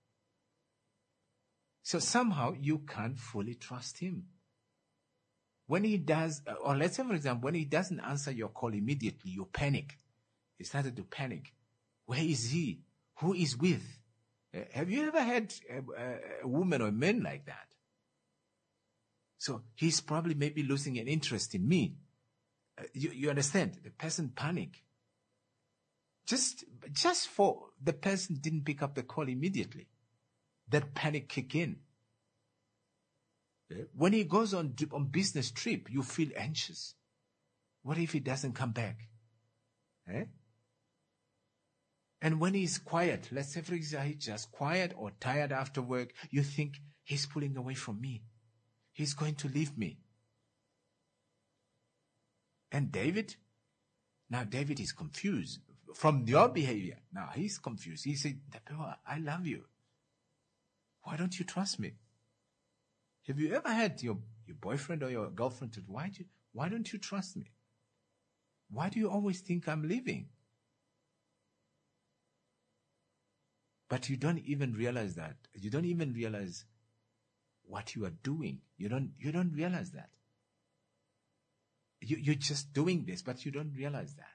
So somehow you can't fully trust him. When he does, or let's say for example, when he doesn't answer your call immediately, you panic. You started to panic. Where is he? Who is with? Have you ever had a woman or a man like that? So he's probably maybe losing an interest in me. You understand? The person panic. Just for the person didn't pick up the call immediately. That panic kick in. When he goes on business trip, you feel anxious. What if he doesn't come back? And when he's quiet, let's say for example, he's just quiet or tired after work, you think he's pulling away from me. He's going to leave me. And David is confused from your behavior. Now he's confused. He said, I love you. Why don't you trust me? Have you ever had your boyfriend or your girlfriend to, why don't you trust me? Why do you always think I'm leaving? But you don't even realize that. You don't even realize what you are doing. You don't realize that. You're just doing this, but you don't realize that.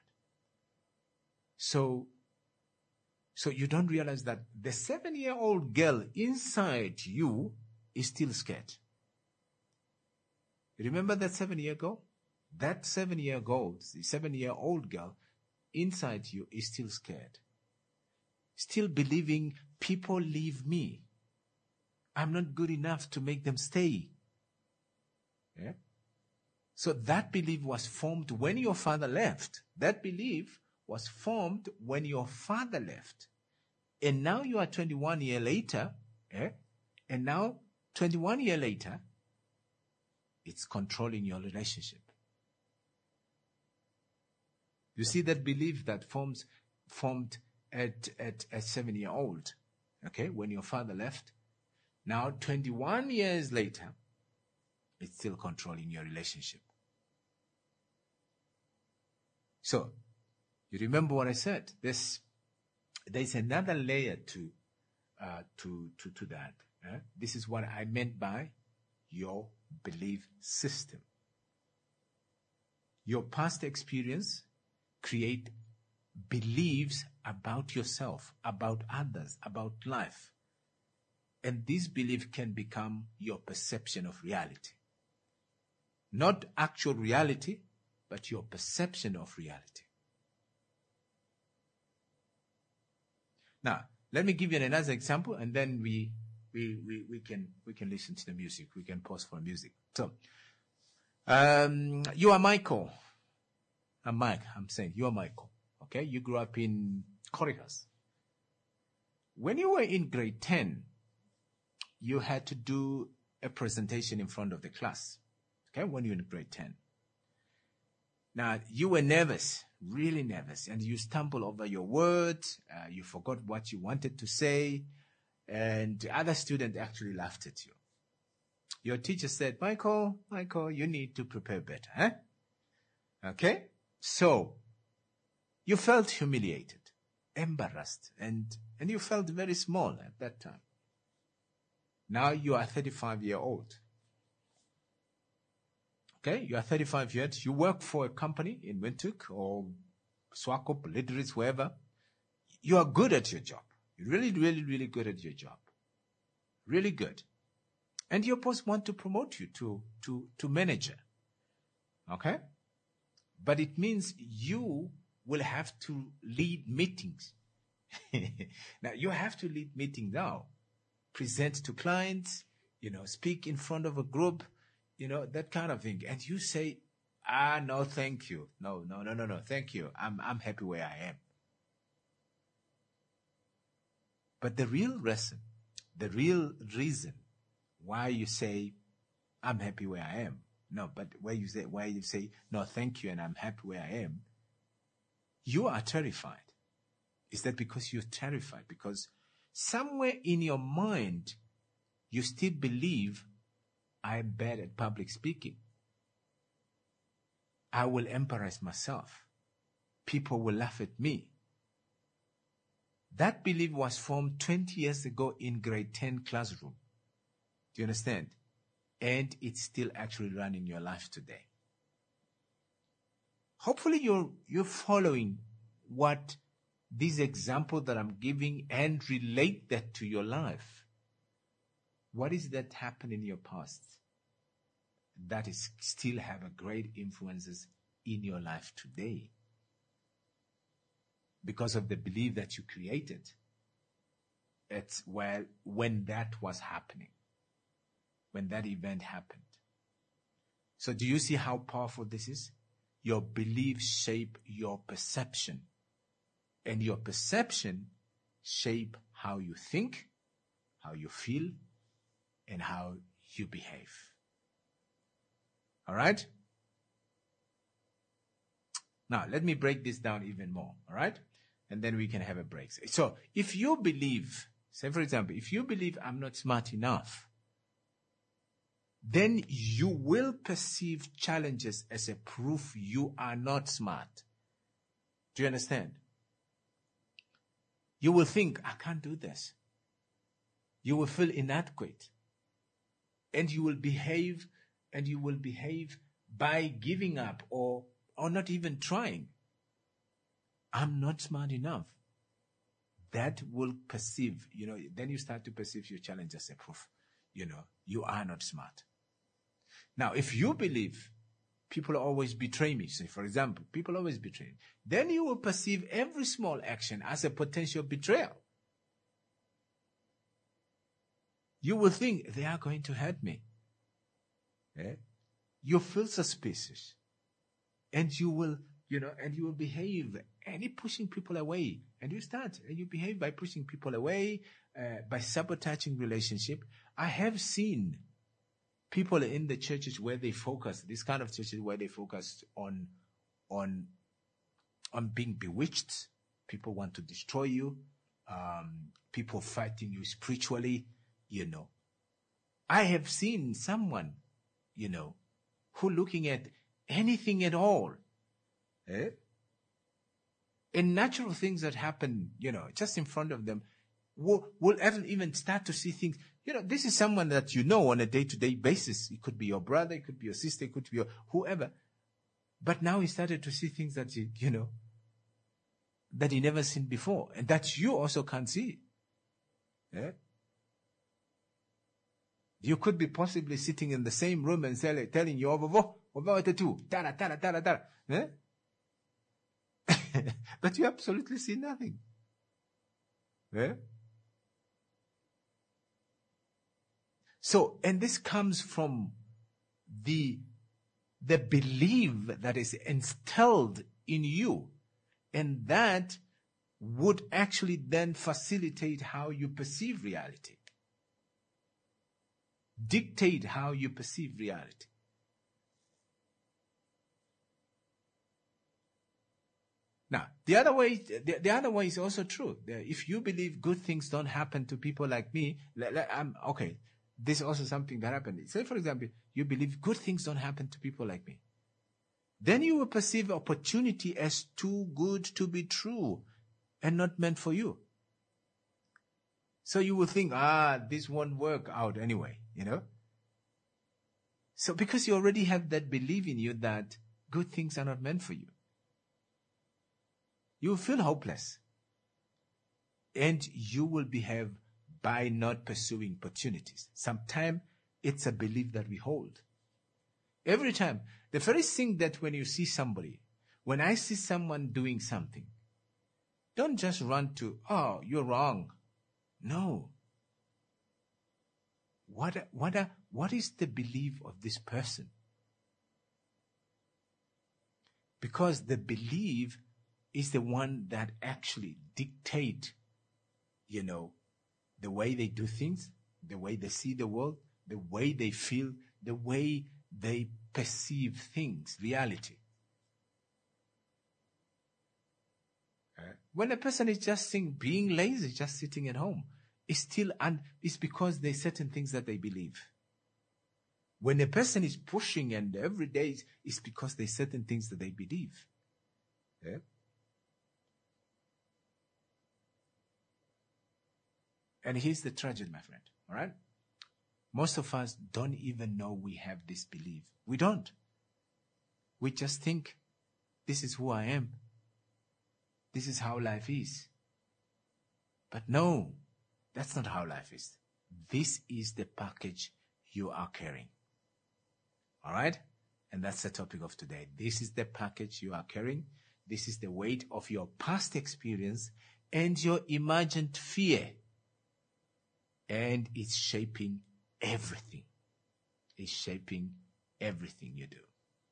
So you don't realize that the 7-year-old girl inside you is still scared. Remember that 7-year girl? That 7-year-old girl inside you is still scared. Still believing people leave me. I'm not good enough to make them stay. Yeah? So that belief was formed when your father left. That belief was formed when your father left. And now you are 21 years later. And now, 21 years later, it's controlling your relationship. You see that belief that formed at 7-year-old, okay, when your father left. Now, 21 years later, it's still controlling your relationship. So, you remember what I said? There's another layer to that. This is what I meant by your belief system. Your past experience create beliefs about yourself, about others, about life. And this belief can become your perception of reality. Not actual reality, but your perception of reality. Now, let me give you another example, and then we can listen to the music. We can pause for music. So, you are Michael. I'm Mike. I'm saying you are Michael. Okay, you grew up in Corrigas. When you were in grade 10, you had to do a presentation in front of the class. Okay, when you were in grade 10. Now, you were nervous, really nervous, and you stumbled over your words. You forgot what you wanted to say, and the other student actually laughed at you. Your teacher said, Michael, you need to prepare better, huh? Okay? So, you felt humiliated, embarrassed, and you felt very small at that time. Now you are 35-year-old. Okay, you are 35 years. You work for a company in Windhoek or Swakop, Lidris, wherever. You are good at your job. You're really, really, really good at your job. Really good. And your boss wants to promote you to manager. Okay? But it means you will have to lead meetings. Now, you have to lead meetings now. Present to clients, speak in front of a group, that kind of thing. And you say, no, thank you. No, thank you. I'm happy where I am. But the real reason why you say, I'm happy where I am. No, but why you say, no, thank you, and I'm happy where I am. You are terrified. Is that because you're terrified? Because somewhere in your mind, you still believe, I'm bad at public speaking. I will embarrass myself. People will laugh at me. That belief was formed 20 years ago in grade 10 classroom. Do you understand? And it's still actually running your life today. Hopefully you're following what this example that I'm giving and relate that to your life. What is that happened in your past that is still have a great influences in your life today? Because of the belief that you created. It's when that was happening. When that event happened. So do you see how powerful this is? Your beliefs shape your perception. And your perception shape how you think, how you feel, and how you behave. All right? Now, let me break this down even more. All right? And then we can have a break. So, if you believe, say for example, if you believe I'm not smart enough, then you will perceive challenges as a proof you are not smart. Do you understand? You will think, I can't do this. You will feel inadequate. And you will behave by giving up or not even trying. I'm not smart enough. That will perceive, then you start to perceive your challenge as a proof, you are not smart. Now, if you believe people always betray me, say, for example, people always betray me, then you will perceive every small action as a potential betrayal. You will think they are going to hurt me. You feel suspicious. And you will behave, and you're pushing people away. And you behave by pushing people away, by sabotaging relationship. I have seen people in the churches where they focus, this kind of churches where they focus on being bewitched. People want to destroy you. People fighting you spiritually, I have seen someone, who looking at anything at all, in natural things that happen, just in front of them, will even start to see things. This is someone that on a day-to-day basis. It could be your brother, it could be your sister, it could be your whoever. But now he started to see things that, that he never seen before, and that you also can't see. You could be possibly sitting in the same room and telling you, but you absolutely see nothing. So, and this comes from the belief that is instilled in you, and that would actually then facilitate how you perceive reality. Dictate how you perceive reality. Now, the other way is also true. If you believe good things don't happen to people like me, this is also something that happened. Say, for example, you believe good things don't happen to people like me. Then you will perceive opportunity as too good to be true and not meant for you. So you will think, this won't work out anyway, So because you already have that belief in you that good things are not meant for you, you will feel hopeless. And you will behave by not pursuing opportunities. Sometimes it's a belief that we hold. Every time. The first thing that when you see somebody, when I see someone doing something, don't just run to, you're wrong. No. What is the belief of this person? Because the belief is the one that actually dictate, the way they do things, the way they see the world, the way they feel, the way they perceive things, reality. When a person is just being lazy, just sitting at home, it's because there's certain things that they believe. When a person is pushing and every day, it's because there's certain things that they believe. Yeah? And here's the tragedy, my friend. All right? Most of us don't even know we have this belief. We don't. We just think, this is who I am. This is how life is. But no, that's not how life is. This is the package you are carrying. All right? And that's the topic of today. This is the package you are carrying. This is the weight of your past experience and your imagined fear. And it's shaping everything. It's shaping everything you do.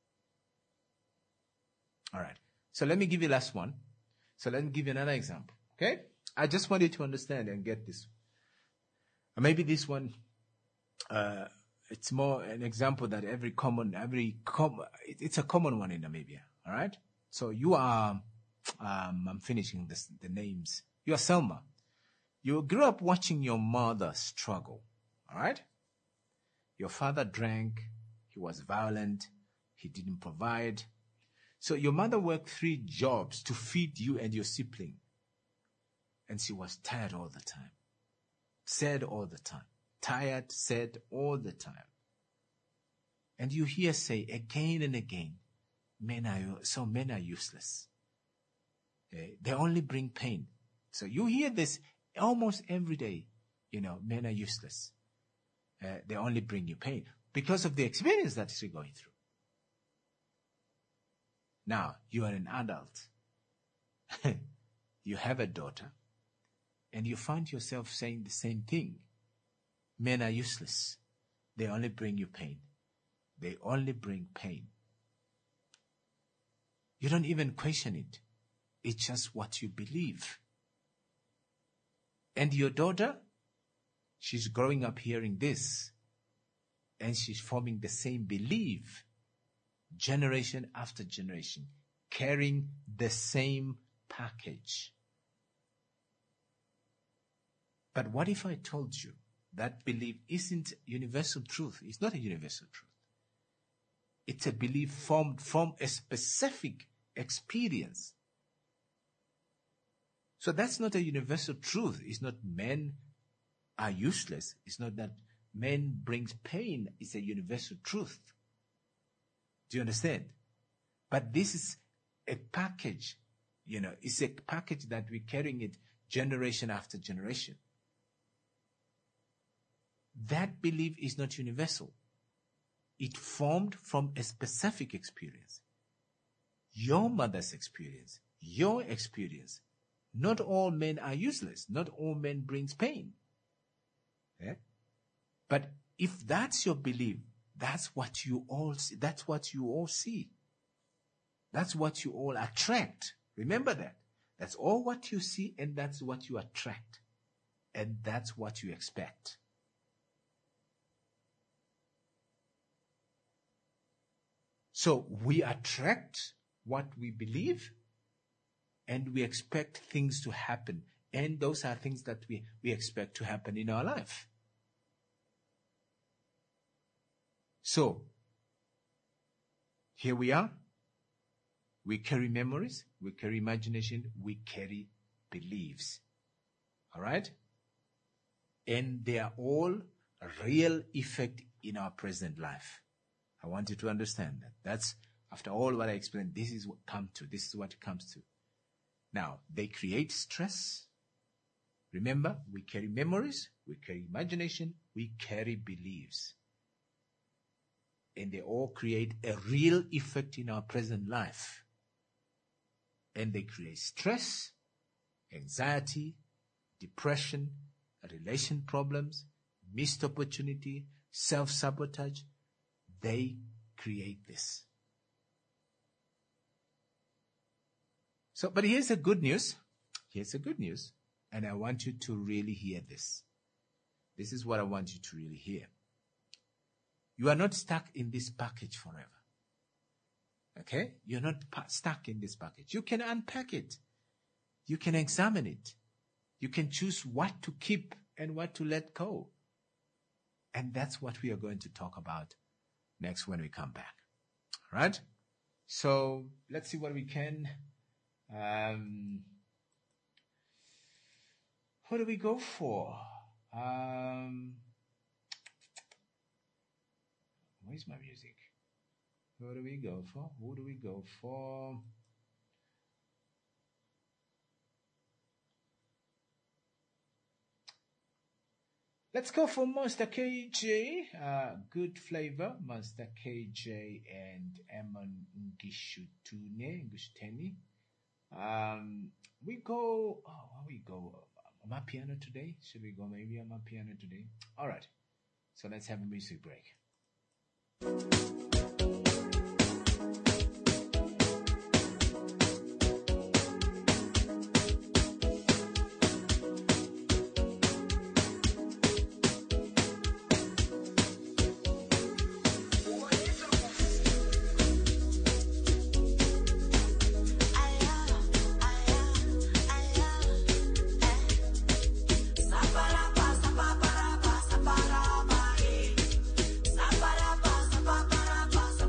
All right. So let me give you the last one. So let me give you another example. Okay? I just want you to understand and get this. Maybe this one, it's more an example that it's a common one in Namibia. All right? So you are, I'm finishing the names. You are Selma. You grew up watching your mother struggle. All right? Your father drank. He was violent. He didn't provide. So your mother worked 3 jobs to feed you and your sibling. And she was tired all the time. Sad all the time. Tired, sad all the time. And you hear say again and again, men are useless. They only bring pain. So you hear this almost every day, men are useless. They only bring you pain because of the experience that you're going through. Now, you are an adult. You have a daughter, and you find yourself saying the same thing. Men are useless. They only bring you pain. They only bring pain. You don't even question it. It's just what you believe. And your daughter, she's growing up hearing this, and she's forming the same belief, generation after generation, carrying the same package. But what if I told you that belief isn't universal truth? It's not a universal truth. It's a belief formed from a specific experience. So that's not a universal truth. It's not men are useless. It's not that men brings pain. It's a universal truth. Do you understand? But this is a package, it's a package that we're carrying it generation after generation. That belief is not universal. It formed from a specific experience. Your mother's experience, your experience. Not all men are useless. Not all men brings pain. Yeah? But if that's your belief, that's what you all see. That's what you all see. That's what you all attract. Remember that. That's all what you see, and that's what you attract. And that's what you expect. So we attract what we believe, and we expect things to happen. And those are things that we expect to happen in our life. So, here we are. We carry memories, we carry imagination, we carry beliefs. All right? And they are all a real effect in our present life. I want you to understand that. That's, after all what I explained, this is what it comes to. Now, they create stress. Remember, we carry memories, we carry imagination, we carry beliefs. And they all create a real effect in our present life. And they create stress, anxiety, depression, relation problems, missed opportunity, self-sabotage. They create this. So, but here's the good news. Here's the good news. And I want you to really hear this. This is what I want you to really hear. You are not stuck in this package forever. Okay? You're not stuck in this package. You can unpack it. You can examine it. You can choose what to keep and what to let go. And that's what we are going to talk about next when we come back. All right? So let's see what we can. What do we go for? Where's my music? What do we go for? Who do we go for? Let's go for Master KJ. Good flavor. Master KJ and Eman Ngishuteni. We go. Oh, we go. Amapiano today? Should we go maybe Amapiano today? All right. So let's have a music break. Pasa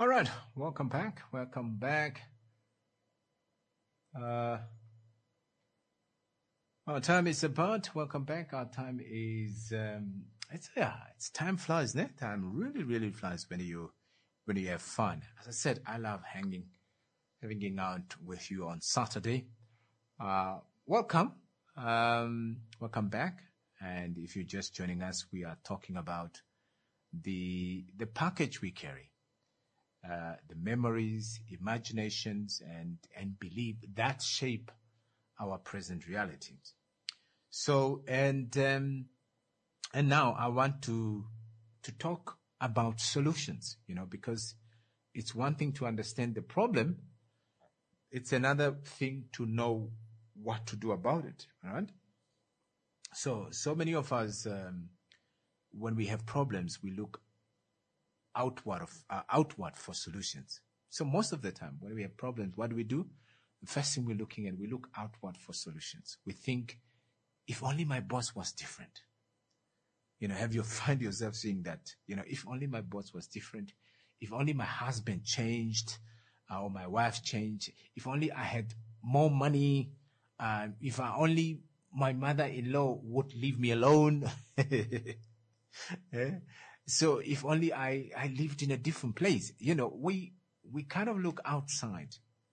All right, welcome back. Welcome back. Our time is about. Welcome back. Our time is. It's time flies, isn't it? Time really, really flies when you have fun. As I said, I love hanging out with you on Saturday. Welcome. Welcome back. And if you're just joining us, we are talking about the package we carry. The memories, imaginations, and belief that shape our present realities. So, and now I want to talk about solutions, because it's one thing to understand the problem. It's another thing to know what to do about it. All right. So many of us, when we have problems, we look outward for solutions. So most of the time when we have problems, what do? The first thing we're looking at, we look outward for solutions. We think, if only my boss was different. Have you find yourself saying that, if only my boss was different, if only my husband changed, or my wife changed, if only I had more money, if only my mother-in-law would leave me alone. So if only I lived in a different place. We kind of look outward,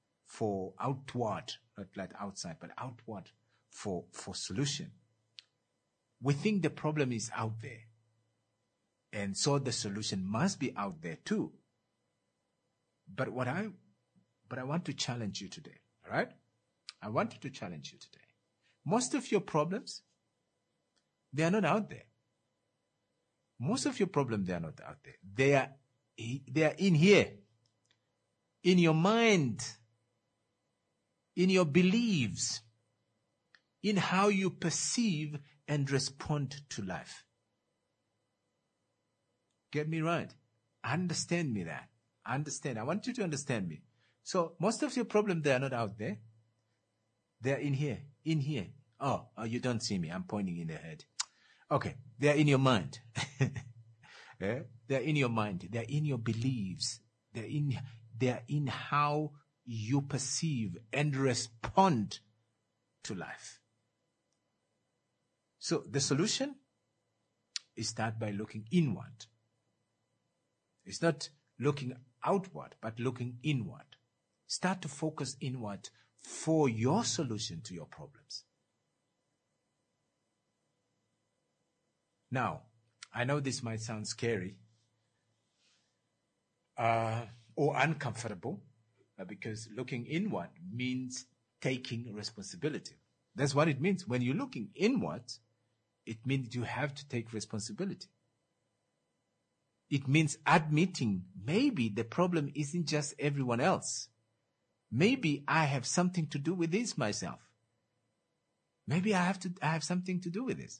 not like outside, but outward for solution. We think the problem is out there. And so the solution must be out there too. But I want to challenge you today, all right? I want to challenge you today. Most of your problems, they are not out there. Most of your problems, they are not out there. They are in here, in your mind, in your beliefs, in how you perceive and respond to life. Get me right? Understand me that. Understand. I want you to understand me. So most of your problems, they are not out there. They are in here. In here. Oh, you don't see me. I'm pointing in the head. Okay. They are in your mind. Yeah? They are in your mind. They are in your beliefs. They are in how you perceive and respond to life. So the solution is start by looking inward. It's not looking outward, but looking inward. Start to focus inward for your solution to your problems. Now, I know this might sound scary or uncomfortable because looking inward means taking responsibility. That's what it means. When you're looking inward, it means you have to take responsibility. It means admitting maybe the problem isn't just everyone else. Maybe I have something to do with this myself. Maybe I have something to do with this.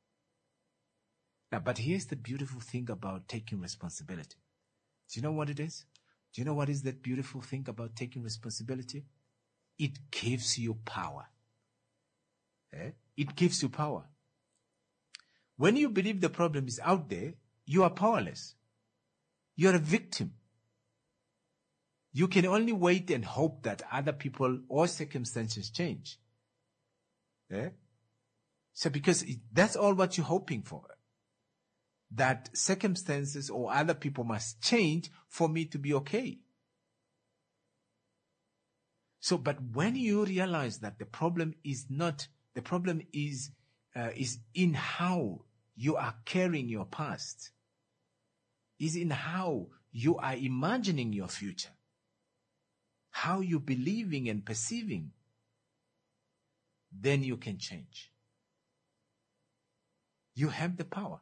Now, but here's the beautiful thing about taking responsibility. Do you know what it is? Do you know what is that beautiful thing about taking responsibility? It gives you power. It gives you power. When you believe the problem is out there, you are powerless. You're a victim. You can only wait and hope that other people or circumstances change. So because that's all what you're hoping for. That circumstances or other people must change for me to be okay. So, but when you realize that the problem is in how you are carrying your past, is in how you are imagining your future, how you're believing and perceiving, then you can change. You have the power.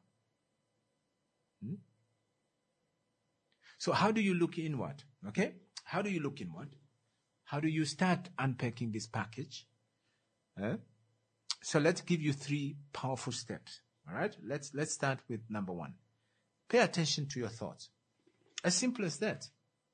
So how do you look inward? Okay? How do you look inward? How do you start unpacking this package? So let's give you 3 powerful steps. All right? Let's start with number 1. Pay attention to your thoughts. As simple as that.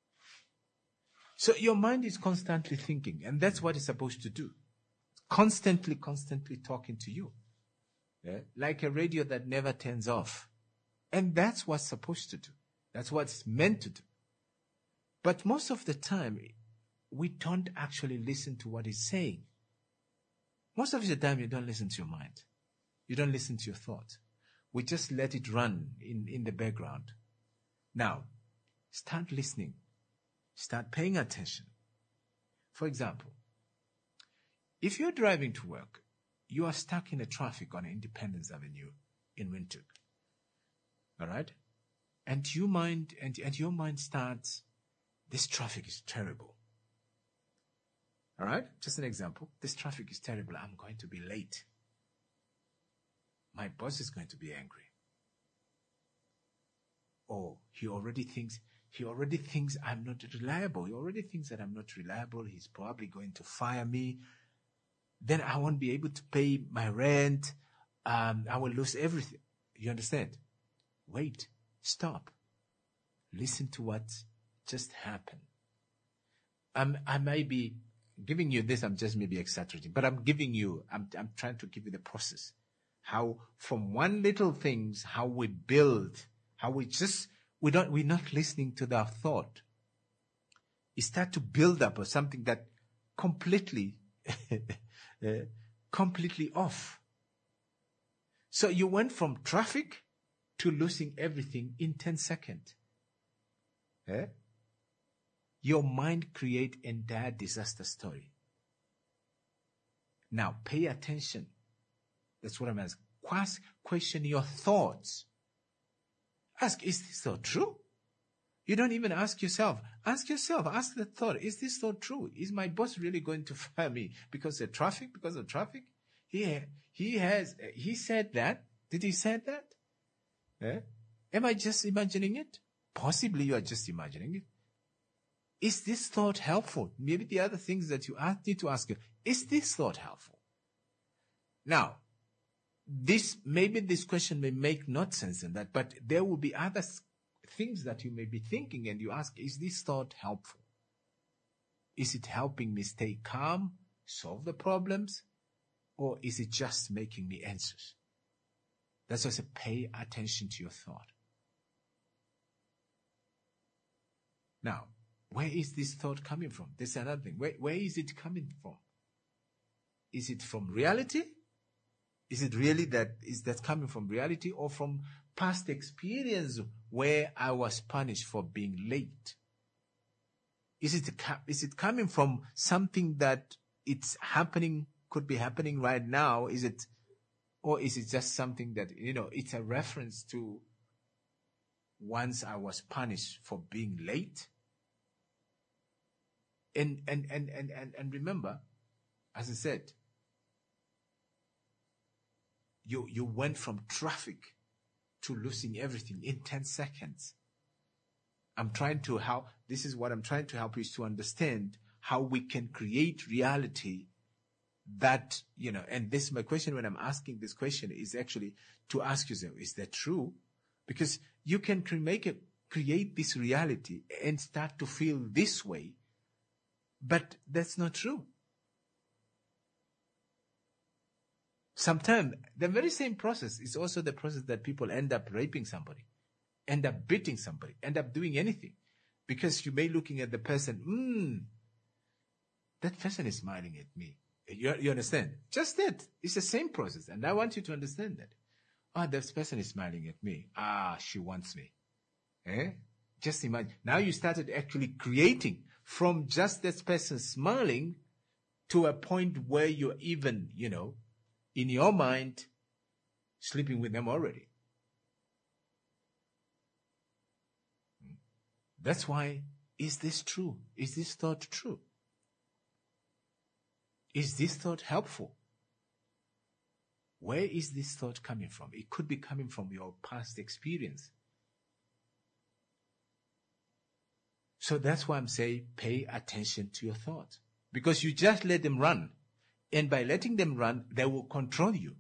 So your mind is constantly thinking, and that's what it's supposed to do. Constantly talking to you. Like a radio that never turns off. And that's what's supposed to do. That's what it's meant to do. But most of the time, we don't actually listen to what he's saying. Most of the time, you don't listen to your mind. You don't listen to your thoughts. We just let it run in the background. Now, start listening. Start paying attention. For example, if you're driving to work, you are stuck in the traffic on Independence Avenue in Windhoek. All right? And your mind starts, this traffic is terrible. All right? Just an example. This traffic is terrible. I'm going to be late. My boss is going to be angry. Or he already thinks I'm not reliable. He already thinks that I'm not reliable. He's probably going to fire me. Then I won't be able to pay my rent. I will lose everything. You understand? Wait. Stop. Listen to what just happened. I may be giving you this. I'm just maybe exaggerating, but I'm trying to give you the process. How from one little things, how we build, how we're not listening to their thought. You start to build up or something that completely off. So you went from traffic to losing everything in 10 seconds. Your mind create entire disaster story. Now pay attention. That's what I'm asking. Question your thoughts. Ask, is this thought true? You don't even ask yourself. Ask yourself, ask the thought, is this thought true? Is my boss really going to fire me because of traffic? He said that. Did he say that? Am I just imagining it? Possibly you are just imagining it. Is this thought helpful? Maybe the other things that you need to ask, is this thought helpful? Now, maybe this question may make not sense in that, but there will be other things that you may be thinking and you ask, is this thought helpful? Is it helping me stay calm, solve the problems, or is it just making me anxious? That's just pay attention to your thought. Now, where is this thought coming from? This is another thing. Where is it coming from? Is it from reality? Is it really that coming from reality or from past experience where I was punished for being late? Is it coming from something that it's happening, could be happening right now? Or is it just something that, it's a reference to once I was punished for being late? And remember, as I said, you went from traffic to losing everything in 10 seconds. This is what I'm trying to help you is to understand how we can create reality that, and this is my question when I'm asking this question is actually to ask yourself, is that true? Because you can create this reality and start to feel this way, but that's not true. Sometimes the very same process is also the process that people end up raping somebody, end up beating somebody, end up doing anything. Because you may looking at the person, that person is smiling at me. You understand? Just that. It's the same process. And I want you to understand that. This person is smiling at me. She wants me. Just imagine. Now you started actually creating from just this person smiling to a point where you're even, in your mind, sleeping with them already. That's why, is this true? Is this thought true? Is this thought helpful? Where is this thought coming from? It could be coming from your past experience. So that's why I'm saying pay attention to your thoughts. Because you just let them run. And by letting them run, they will control you.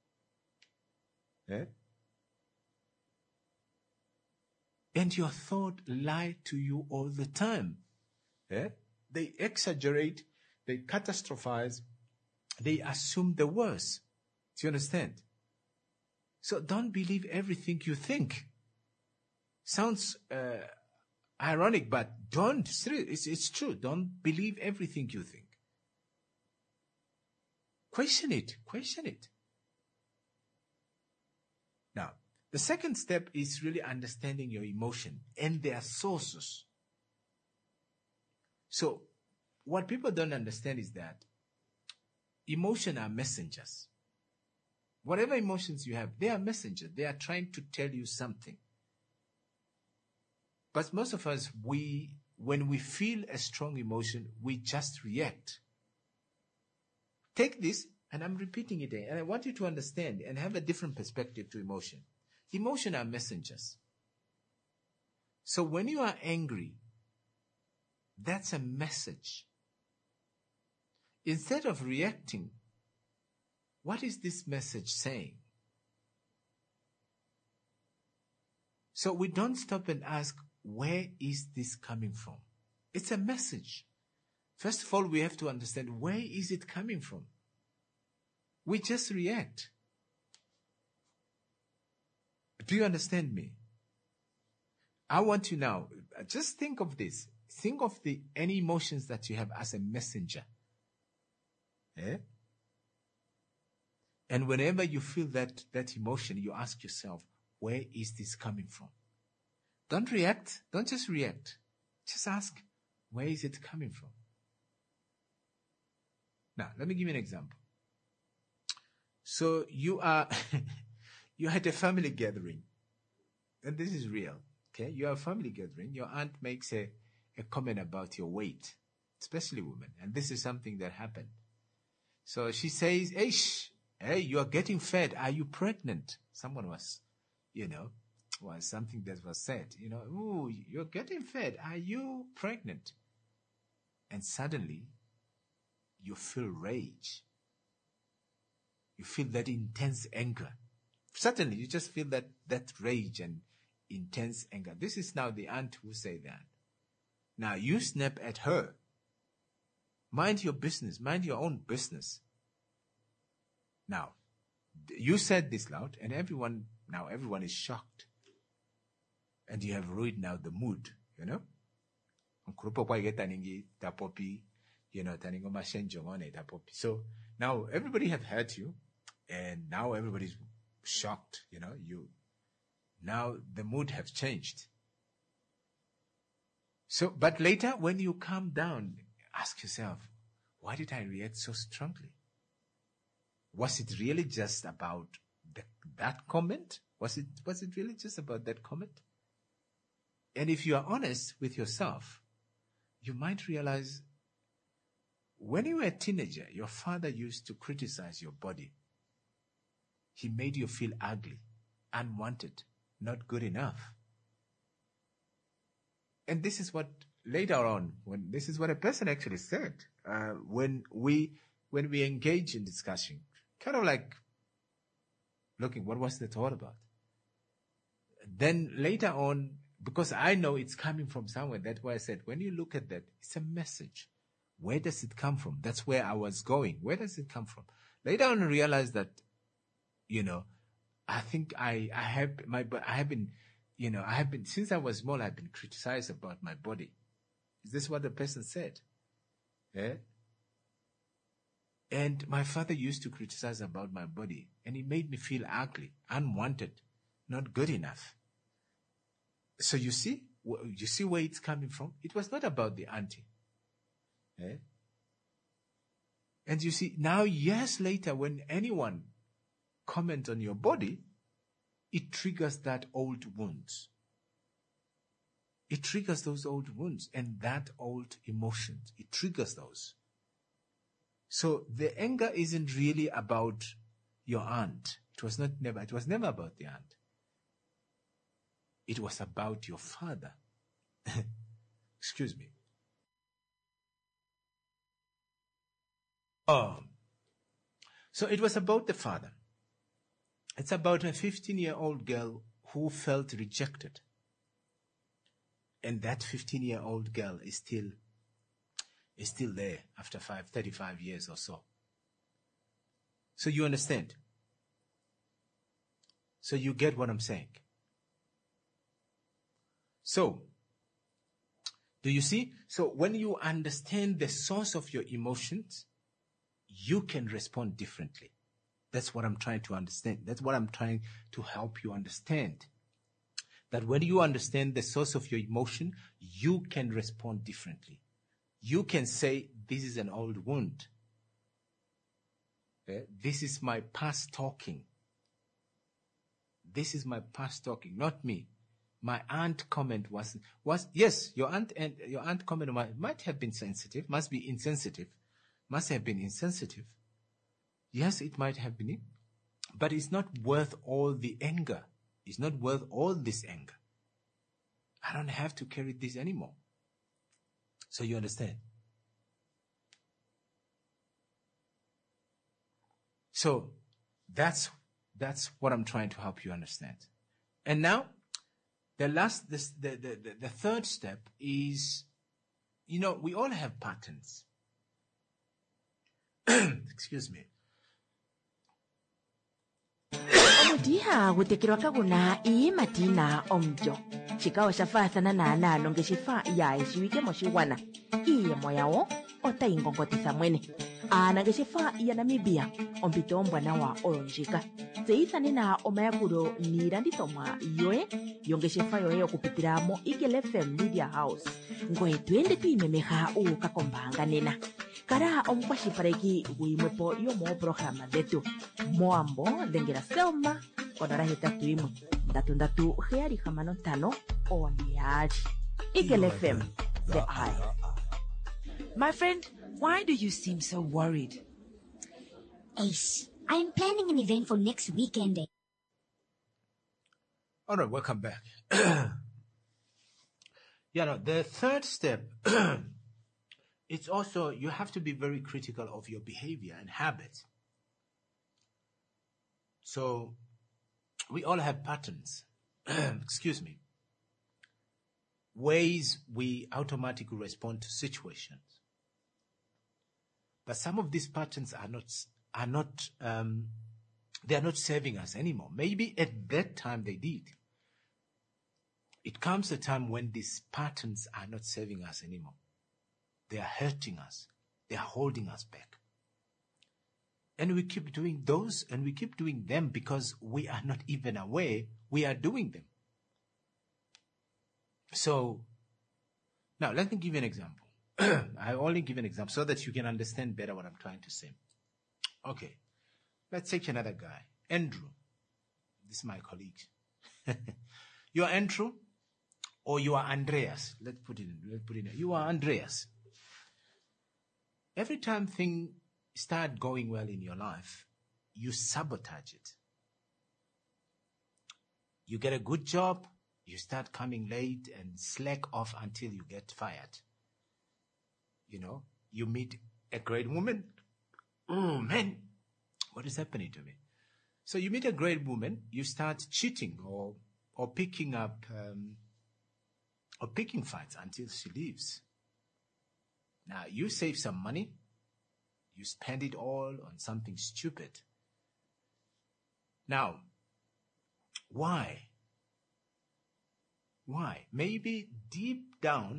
And your thought lie to you all the time. They exaggerate, they catastrophize, they assume the worst. Do you understand? So don't believe everything you think. Sounds Ironic, but don't. It's true. Don't believe everything you think. Question it. Question it. Now, the second step is really understanding your emotion and their sources. So, what people don't understand is that emotions are messengers. Whatever emotions you have, they are messengers. They are trying to tell you something. But most of us, when we feel a strong emotion, we just react. Take this, and I'm repeating it, and I want you to understand and have a different perspective to emotion. Emotions are messengers. So when you are angry, that's a message. Instead of reacting, what is this message saying? So we don't stop and ask, where is this coming from? It's a message. First of all, we have to understand, where is it coming from? We just react. Do you understand me? I want you now, just think of this. Think of any emotions that you have as a messenger. Eh? And whenever you feel that emotion, you ask yourself, where is this coming from? Don't react. Don't just react. Just ask, where is it coming from? Now, let me give you an example. So you are at a family gathering, and this is real. Okay, you are a family gathering. Your aunt makes a comment about your weight, especially women, and this is something that happened. So she says, hey, you are getting fat. Are you pregnant? Someone was, was something that was said. Ooh, you're getting fat. Are you pregnant? And suddenly, you feel rage. You feel that intense anger. Suddenly, you just feel that rage and intense anger. This is now the aunt who say that. Now, you snap at her. Mind your business. Mind your own business. Now, you said this loud, and everyone is shocked. And you have ruined now the mood, So now everybody have heard you, and now everybody's shocked, now the mood have changed. So, but later when you calm down, ask yourself, why did I react so strongly? Was it really just about that comment? Was it really just about that comment? And if you are honest with yourself, you might realize when you were a teenager, your father used to criticize your body. He made you feel ugly, unwanted, not good enough. And this is what later on, this is what a person actually said, when we engage in discussion, kind of like looking, what was the thought about? Then later on, because I know it's coming from somewhere, that's why I said, when you look at that, it's a message. Where does it come from? That's where I was going. Where does it come from? Later on, I realized that, I think I have been, since I was small, I've been criticized about my body. Is this what the person said? Yeah? And my father used to criticize about my body, and it made me feel ugly, unwanted, not good enough. So you see where it's coming from? It was not about the auntie. Eh? And you see, now years later, when anyone comments on your body, it triggers that old wounds. It triggers those old wounds and that old emotions. It triggers those. So the anger isn't really about your aunt. It was never about the aunt. It was about your father. Excuse me. So it was about the father. It's about a 15-year-old girl who felt rejected. And that 15-year-old girl is still there after 35 years or so. So you understand? So you get what I'm saying? So, Do you see? So when you understand the source of your emotions, you can respond differently. That's what I'm trying to understand. That's what I'm trying to help you understand. That when you understand the source of your emotion, you can respond differently. You can say, this is an old wound. This is my past talking. This is my past talking, not me. My aunt comment was yes, your aunt comment might have been sensitive, must be insensitive, must have been insensitive. Yes, it might have been, but it's not worth all the anger. It's not worth all this anger. I don't have to carry this anymore. So you understand? So that's what I'm trying to help you understand. And now, the third step is, we all have patterns. Excuse me. Omudiha gutekirwa kaguna ii matina omjo. Chikao shafathana na nonge shifa ya ishiwike moshiwana. Iye moyao ota ingongotisa mwene. Anange shifa ya Namibia ompito mbwana wa olonjika. Zeithane na omayakuro niirandithomwa yoe yonge shifa yoe okupitira mo Eagle FM Media House. Ngoe twende tuimemeha ukakombanga nena. Kara omukwashipareki guimwepo yomo programa dhetu. Moambo dhengera Selma konora hetatu imwe. Ndatu heari hamano tano oniari. Eagle FM, the eye. My friend, why do you seem so worried? Ace, I am planning an event for next weekend. All right, welcome back. The third step, it's also, you have to be very critical of your behavior and habits. So, we all have patterns, excuse me, ways we automatically respond to situations. But some of these patterns are not serving us anymore. Maybe at that time they did. It comes a time when these patterns are not serving us anymore. They are hurting us. They are holding us back. And we keep doing those, and we keep doing them because we are not even aware we are doing them. So, now let me give you an example. I only give an example so that you can understand better what I'm trying to say. Okay, let's take another guy, Andrew. This is my colleague. You are Andrew, or you are Andreas. Let's put it in. You are Andreas. Every time things start going well in your life, you sabotage it. You get a good job, you start coming late and slack off until you get fired. You meet a great woman. Oh man, what is happening to me? So you meet a great woman, you start cheating or picking up or picking fights until she leaves. Now you save some money, you spend it all on something stupid. Now, why? Why? Maybe deep down,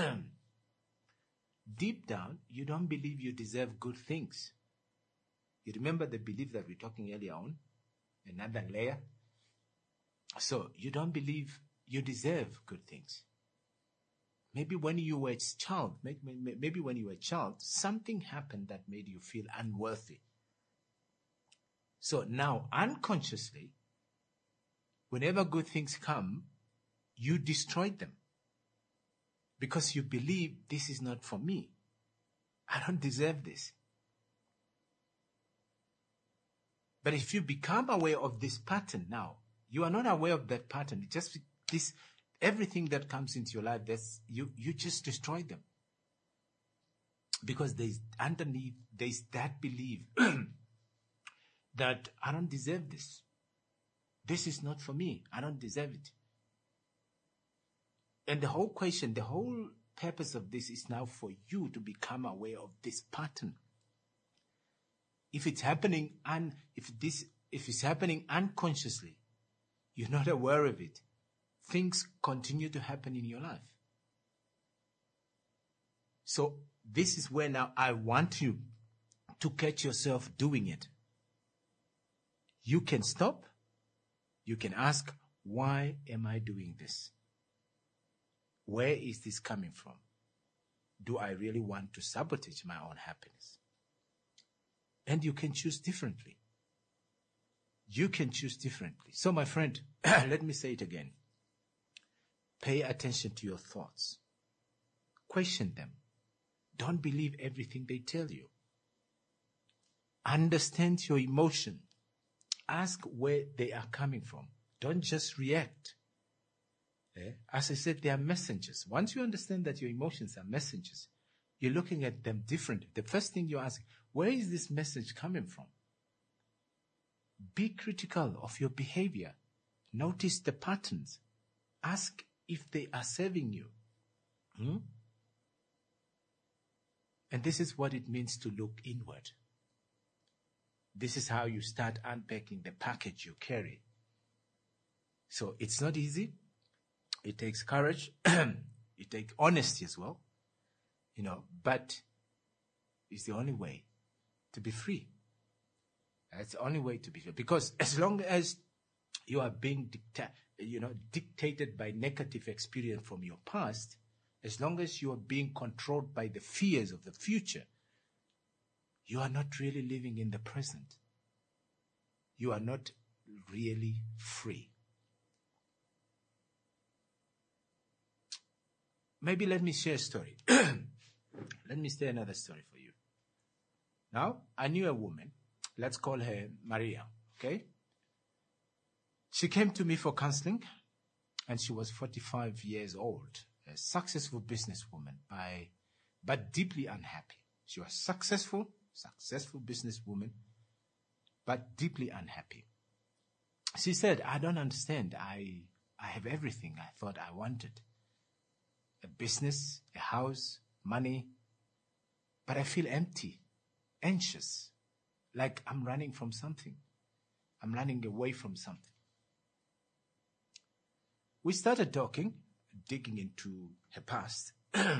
you don't believe you deserve good things. You remember the belief that we were talking earlier on? Another layer. So you don't believe you deserve good things. Maybe when you were a child, something happened that made you feel unworthy. So now, unconsciously, whenever good things come, you destroy them. Because you believe this is not for me. I don't deserve this. But if you become aware of this pattern now, you are not aware of that pattern. It's just this, everything that comes into your life, you just destroy them. Because there's that belief that I don't deserve this. This is not for me. I don't deserve it. And the whole purpose of this is now for you to become aware of this pattern. If it's happening if it's happening unconsciously, you're not aware of it, things continue to happen in your life. So this is where now I want you to catch yourself doing it. You can stop. You can ask, why am I doing this? Where is this coming from? Do I really want to sabotage my own happiness? And you can choose differently. You can choose differently. So my friend, let me say it again. Pay attention to your thoughts. Question them. Don't believe everything they tell you. Understand your emotion. Ask where they are coming from. Don't just react. As I said, they are messengers. Once you understand that your emotions are messengers, you're looking at them differently. The first thing you ask, where is this message coming from? Be critical of your behavior. Notice the patterns. Ask if they are serving you. And this is what it means to look inward. This is how you start unpacking the package you carry. So it's not easy. It takes courage. It takes honesty as well. But it's the only way to be free. It's the only way to be free. Because as long as you are being dictated by negative experience from your past, as long as you are being controlled by the fears of the future, you are not really living in the present. You are not really free. Maybe let me share a story. Let me share another story for you. Now, I knew a woman. Let's call her Maria, okay? She came to me for counseling, and she was 45 years old, a successful businesswoman, but deeply unhappy. She was successful businesswoman, but deeply unhappy. She said, I don't understand. I have everything I thought I wanted. A business, a house, money, but I feel empty, anxious, like I'm running from something. I'm running away from something. We started talking, digging into her past.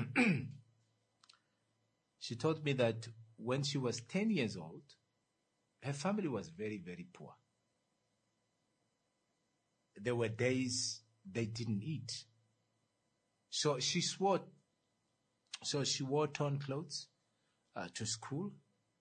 She told me that when she was 10 years old, her family was very, very poor. There were days they didn't eat. So she wore torn clothes to school,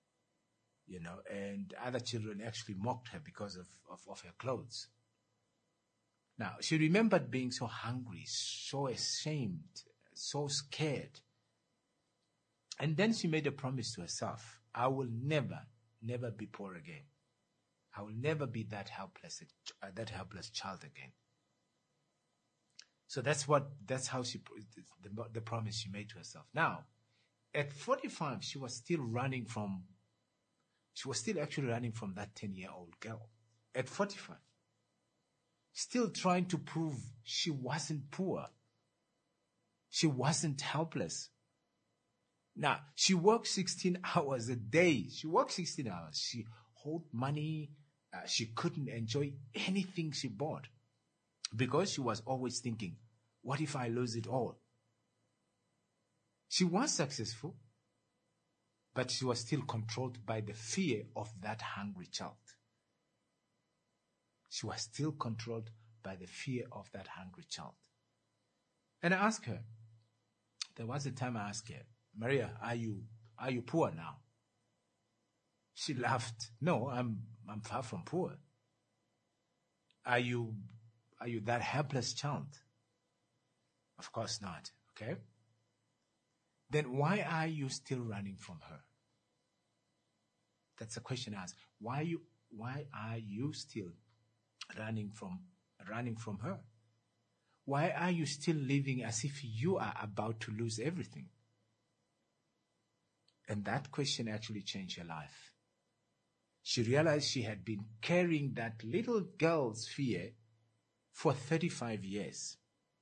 and other children actually mocked her because of her clothes. Now, she remembered being so hungry, so ashamed, so scared. And then she made a promise to herself, I will never, never be poor again. I will never be that helpless child again. So that's how the promise she made to herself. Now, at 45, she was still actually running from that 10-year-old girl. At 45. Still trying to prove she wasn't poor. She wasn't helpless. Now, she worked 16 hours a day. She worked 16 hours. She owed money. She couldn't enjoy anything she bought because she was always thinking, what if I lose it all? She was successful, but she was still controlled by the fear of that hungry child. She was still controlled by the fear of that hungry child. And I asked her, there was a time I asked her, Maria, are you poor now? She laughed. No, I'm far from poor. Are you that helpless child? Of course not. Okay? Then why are you still running from her? That's the question I asked. Why are you still running from her? Why are you still living as if you are about to lose everything? And that question actually changed her life. She realized she had been carrying that little girl's fear for 35 years.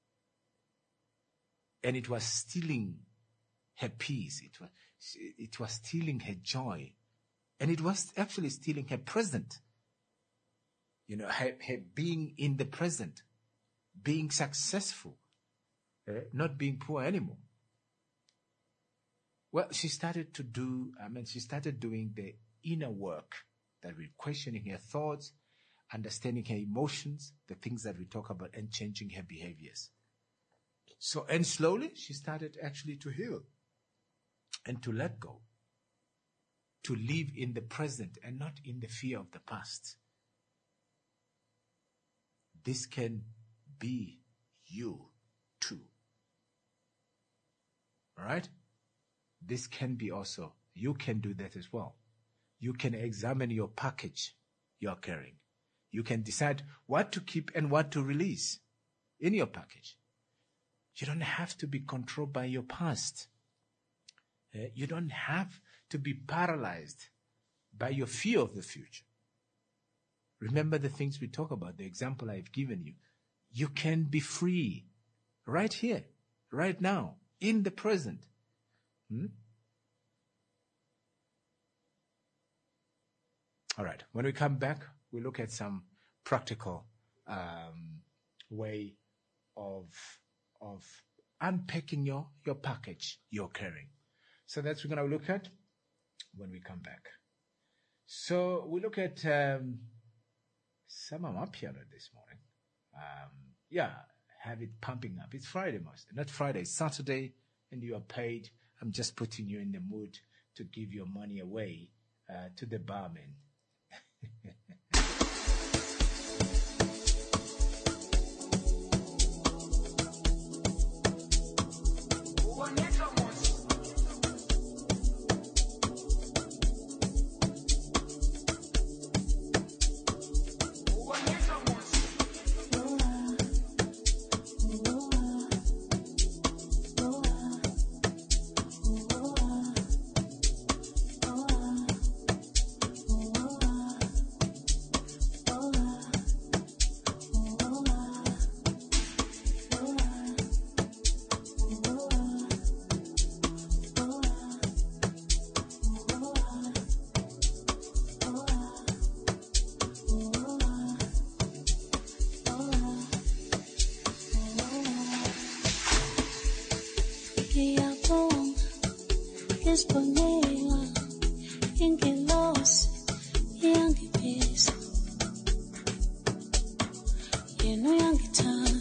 And it was stealing her peace. It was stealing her joy. And it was actually stealing her present. Her being in the present. Being successful. Not being poor anymore. Well, she started doing the inner work that we're questioning her thoughts, understanding her emotions, the things that we talk about, and changing her behaviors. So, and slowly she started actually to heal and to let go, to live in the present and not in the fear of the past. This can be you too. All right? This can be also, you can do that as well. You can examine your package you're carrying. You can decide what to keep and what to release in your package. You don't have to be controlled by your past. You don't have to be paralyzed by your fear of the future. Remember the things we talk about, the example I've given you. You can be free right here, right now, in the present. All right. When we come back, we look at some practical way of unpacking your package you're carrying. So that's what we're going to look at when we come back. So we look at some of my piano this morning. Have it pumping up. It's Friday, not Friday, it's Saturday, and you are paid. I'm just putting you in the mood to give your money away to the barman. Disponeva en que los yangibiza yeno yangithanda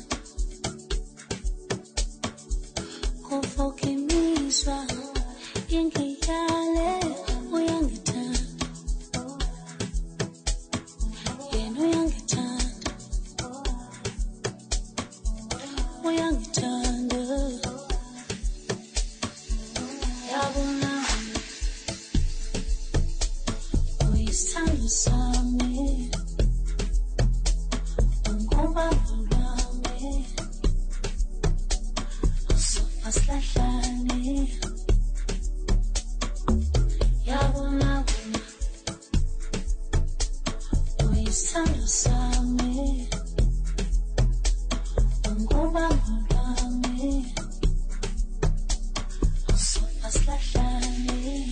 kofokemiswa yengiyale uyangithanda yeno yangithanda uyangithanda yabona uyisithando sami ungubaba lwami sofa silahlane yabona uyisithando sami ungubaba lwami sofa silahlane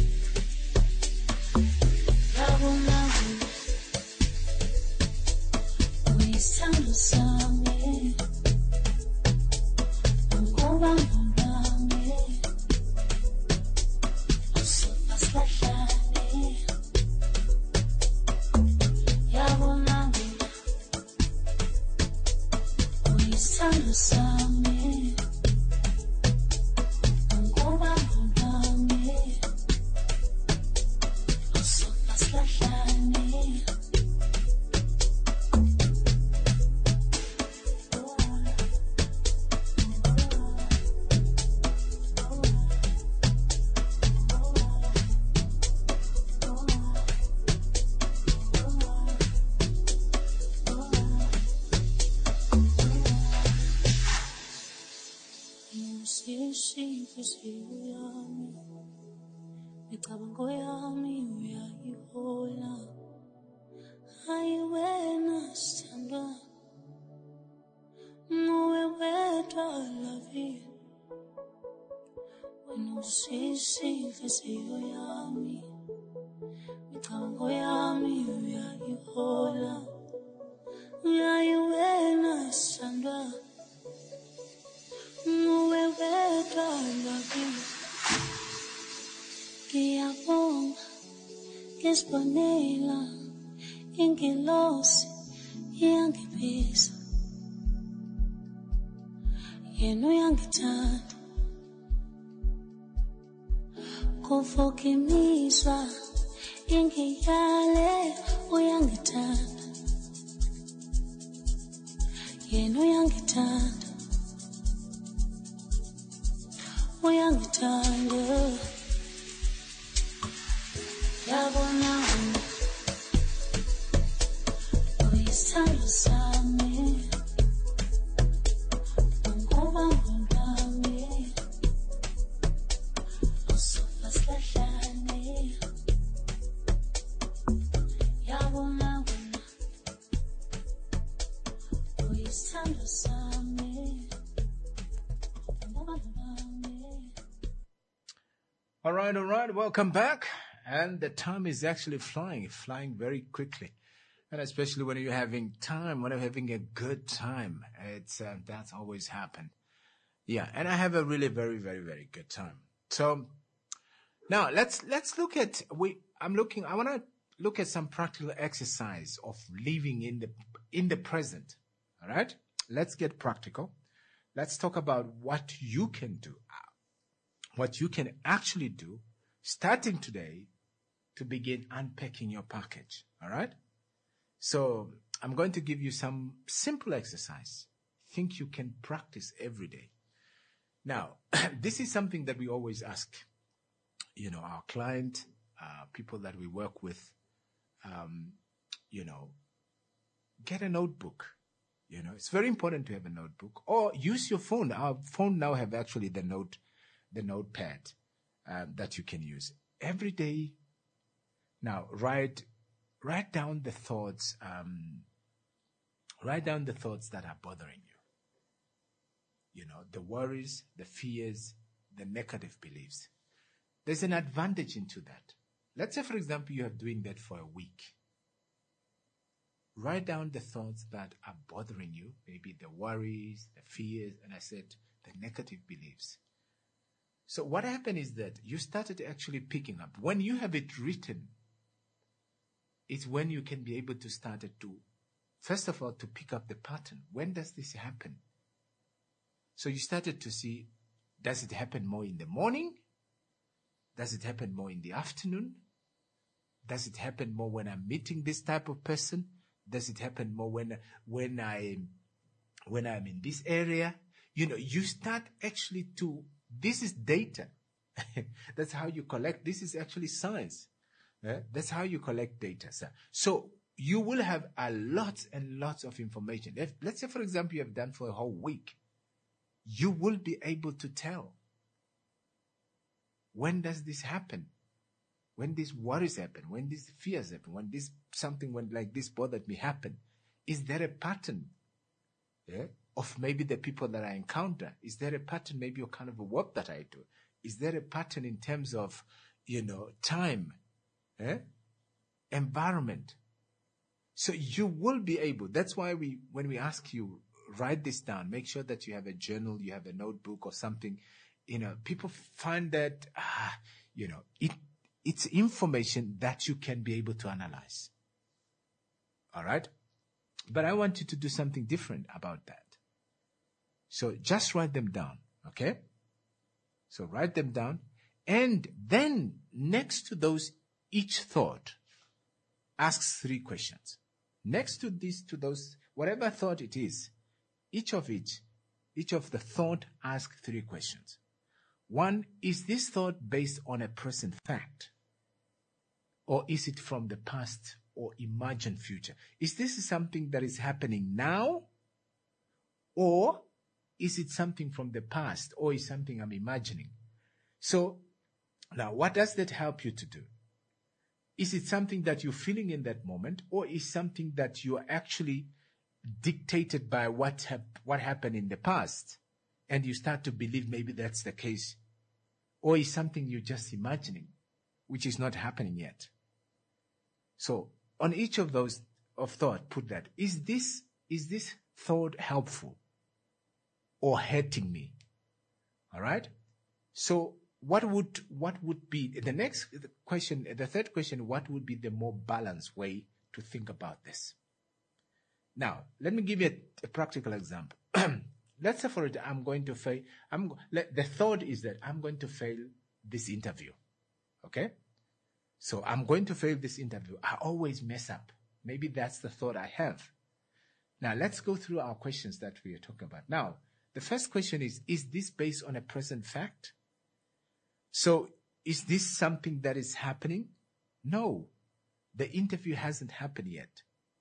yabona uyisithando sami ungubaba lwami sofa silahlane yabona uyisithando sami ungubaba lwami sofa silahlane inhliziyo yami micabango yami uyayihola hayi wena sithandwa nguwe wedwa lavi wena usisi inhliziyo yami micabango yami uyayihola hayi wena sithandwa nguwe wedwa lavi ngizibonela ingelosi iyangibisa yena uyangithanda kuvuka imizwa ingiyale uyangithanda yena uyangithanda uyangithanda yabona wena uyisandla sami ngoba ngolwami usufa silahlane yabona wena uyisandla sami ngoba ngolwami. All right. Welcome back. And the time is actually flying very quickly. And especially when you're having time, when you're having a good time, it's, that's always happened. Yeah. And I have a really very, very, very good time. So now let's look at, I want to look at some practical exercise of living in the present. All right. Let's get practical. Let's talk about what you can do, what you can actually do starting today to begin unpacking your package. All right. So I'm going to give you some simple exercise. Think you can practice every day. Now, this is something that we always ask, our client, people that we work with, get a notebook. It's very important to have a notebook or use your phone. Our phone now have actually the notepad that you can use every day. Now, write down the thoughts. Write down the thoughts that are bothering you. The worries, the fears, the negative beliefs. There's an advantage into that. Let's say, for example, you are doing that for a week. Write down the thoughts that are bothering you, maybe the worries, the fears, and I said the negative beliefs. So what happened is that you started actually picking up. When you have it written, it's when you can be able to start it to, first of all, to pick up the pattern. When does this happen? So you started to see, does it happen more in the morning? Does it happen more in the afternoon? Does it happen more when I'm meeting this type of person? Does it happen more when I'm in this area? You start actually to, this is data. That's how you collect. This is actually science. That's how you collect data, sir. So you will have a lot and lots of information. Let's say, for example, you have done for a whole week. You will be able to tell. When does this happen? When these worries happen? When these fears happen? When this something when like this bothered me happen? Is there a pattern? Of maybe the people that I encounter? Is there a pattern maybe of kind of a work that I do? Is there a pattern in terms of, time, environment? So you will be able, that's why when we ask you, write this down, make sure that you have a journal, you have a notebook or something, people find that, it's information that you can be able to analyze. All right. But I want you to do something different about that. So just write them down. Okay. So write them down. And then next to those, each thought asks 3 questions. Next to those, whatever thought it is, each of the thought asks 3 questions. 1, is this thought based on a present fact? Or is it from the past or imagined future? Is this something that is happening now? Or is it something from the past? Or is something I'm imagining? So now what does that help you to do? Is it something that you're feeling in that moment? Or is something that you are actually dictated by what happened in the past? And you start to believe maybe that's the case. Or is something you're just imagining, which is not happening yet? So on each of those of thought, put that. Is this thought helpful or hurting me? All right. So what would be the next question, the third question, what would be the more balanced way to think about this? Now, let me give you a practical example. Let's say for it, I'm going to fail. The thought is that I'm going to fail this interview. Okay? So I'm going to fail this interview. I always mess up. Maybe that's the thought I have. Now, let's go through our questions that we are talking about. Now, the first question is this based on a present fact? So, is this something that is happening? No. The interview hasn't happened yet.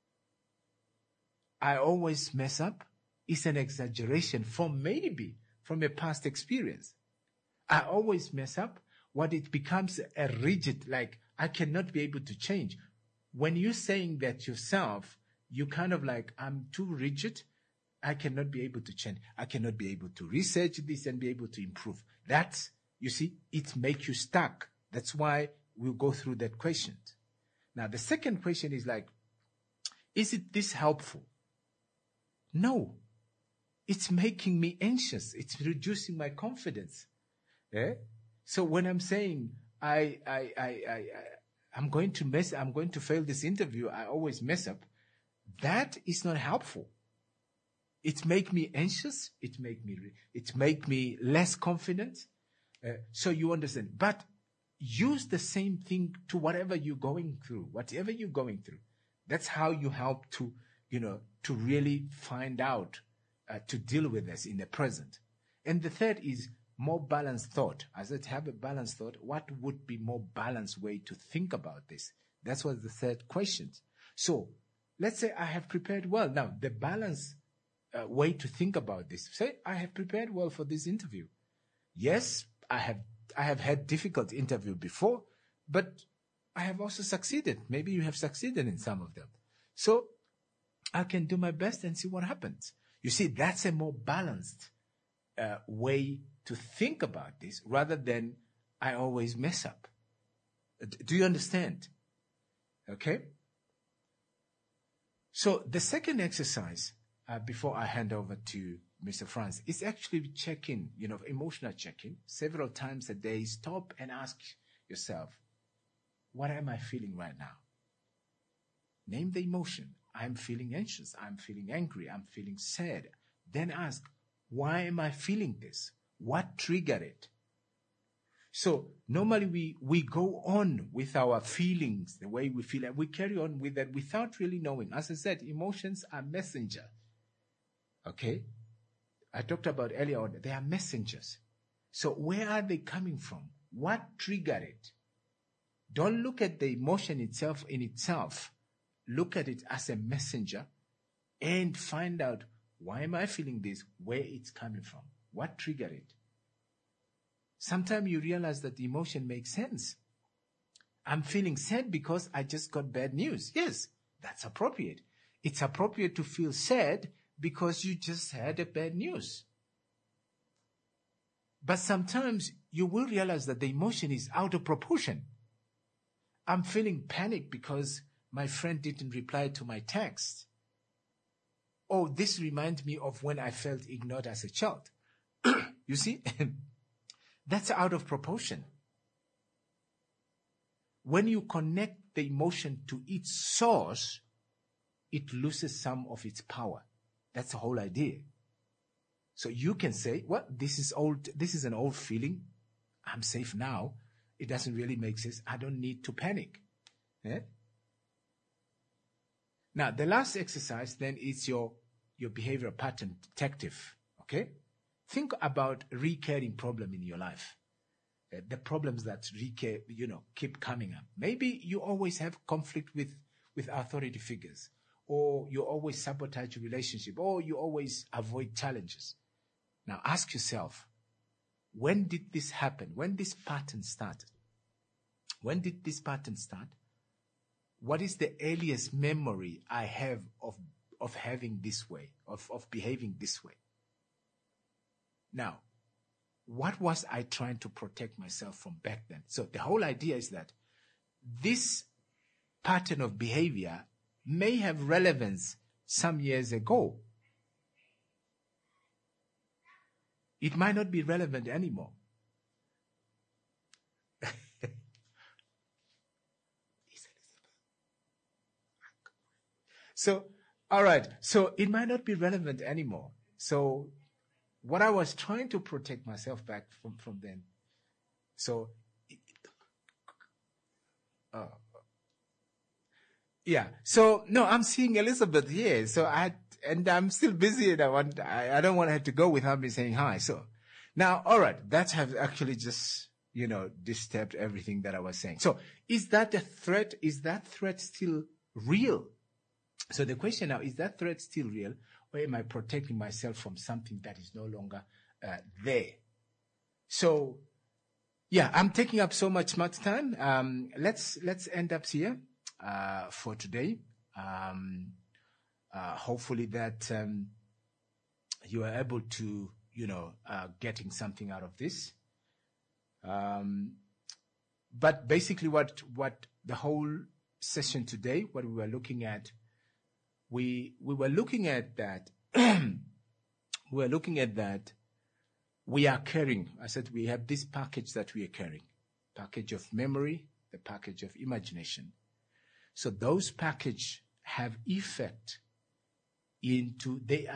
I always mess up. It's an exaggeration from a past experience. I always mess up. What it becomes a rigid, like I cannot be able to change. When you're saying that yourself, you kind of like, I'm too rigid. I cannot be able to change. I cannot be able to research this and be able to improve. That's, you see, it makes you stuck. That's why we'll go through that question. Now, the second question is like, is it this helpful? No. It's making me anxious. It's reducing my confidence. Yeah? So when I'm saying I'm going to fail this interview, I always mess up, that is not helpful. It make me anxious. It make me less confident. So you understand. But use the same thing to whatever you're going through. That's how you help to really find out, to deal with this in the present. And the third is more balanced thought. As I have a balanced thought, what would be more balanced way to think about this? That's what the third question. So let's say I have prepared well. Now, the balanced way to think about this. Say I have prepared well for this interview. Yes, I have had difficult interview before, but I have also succeeded. Maybe you have succeeded in some of them. So I can do my best and see what happens. You see, that's a more balanced way to think about this rather than I always mess up. Do you understand? Okay? So the second exercise, before I hand over to Mr. Franz, is actually check-in, emotional check-in. Several times a day, stop and ask yourself, what am I feeling right now? Name the emotion. I'm feeling anxious. I'm feeling angry. I'm feeling sad. Then ask, why am I feeling this? What triggered it? So normally we go on with our feelings, the way we feel, and we carry on with that without really knowing. As I said, emotions are messenger. Okay? I talked about earlier on, they are messengers. So where are they coming from? What triggered it? Don't look at the emotion itself in itself. Look at it as a messenger and find out, why am I feeling this? Where it's coming from? What triggered it? Sometimes you realize that the emotion makes sense. I'm feeling sad because I just got bad news. Yes, that's appropriate. It's appropriate to feel sad because you just had a bad news. But sometimes you will realize that the emotion is out of proportion. I'm feeling panic because my friend didn't reply to my text. Oh, this reminds me of when I felt ignored as a child. You see? That's out of proportion. When you connect the emotion to its source, it loses some of its power. That's the whole idea. So you can say, well, this is old. This is an old feeling. I'm safe now. It doesn't really make sense. I don't need to panic. Yeah? Now, the last exercise then is your behavioral pattern detective. Okay? Think about recurring problem in your life. The problems that keep coming up. Maybe you always have conflict with authority figures, or you always sabotage your relationship, or you always avoid challenges. Now ask yourself, when did this happen? When this pattern started? When did this pattern start? What is the earliest memory I have of having this way, of behaving this way? Now, what was I trying to protect myself from back then? So the whole idea is that this pattern of behavior may have relevance some years ago. It might not be relevant anymore. So, all right. So it might not be relevant anymore. So what I was trying to protect myself back from then. So, yeah. So no, I'm seeing Elizabeth here. So and I'm still busy, and I don't want her to go without me saying hi. So now, all right, that have actually just, disturbed everything that I was saying. So is that a threat? Is that threat still real? So the question now, is that threat still real, or am I protecting myself from something that is no longer there? So yeah, I'm taking up so much time. Let's end up here for today. Hopefully that you are able to, getting something out of this. But basically what the whole session today, what we were looking at, we were looking at that, we are carrying, I said we have this package that we are carrying, package of memory, the package of imagination. So those package have effect into, they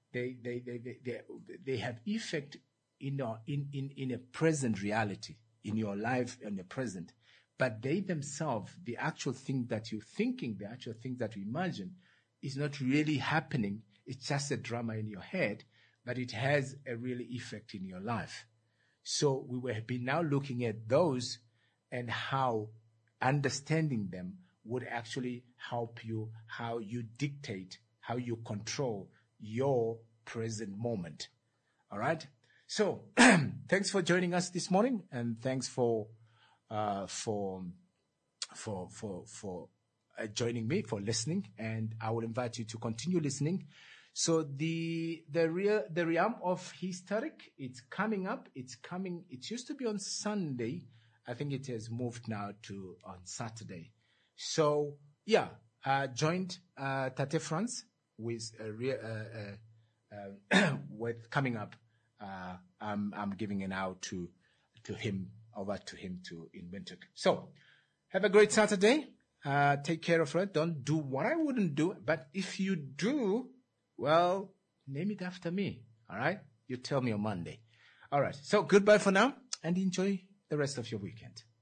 have effect in a present reality, in your life, in the present. But they themselves, the actual thing that you're thinking, the actual thing that you imagine, is not really happening. It's just a drama in your head, but it has a really effect in your life. So we will be now looking at those and how understanding them would actually help you, how you dictate, how you control your present moment. All right. So thanks for joining us this morning, and thanks for joining me, for listening, and I will invite you to continue listening. So the realm of historic, it's coming up. It's coming. It used to be on Sunday. I think it has moved now to on Saturday. So yeah, joined Tate France with with coming up. I'm giving it out to him, over to him in Windhoek. So have a great Saturday. Take care of it. Don't do what I wouldn't do, but if you do, well, name it after me. All right? You tell me on Monday. All right. So goodbye for now, and enjoy the rest of your weekend.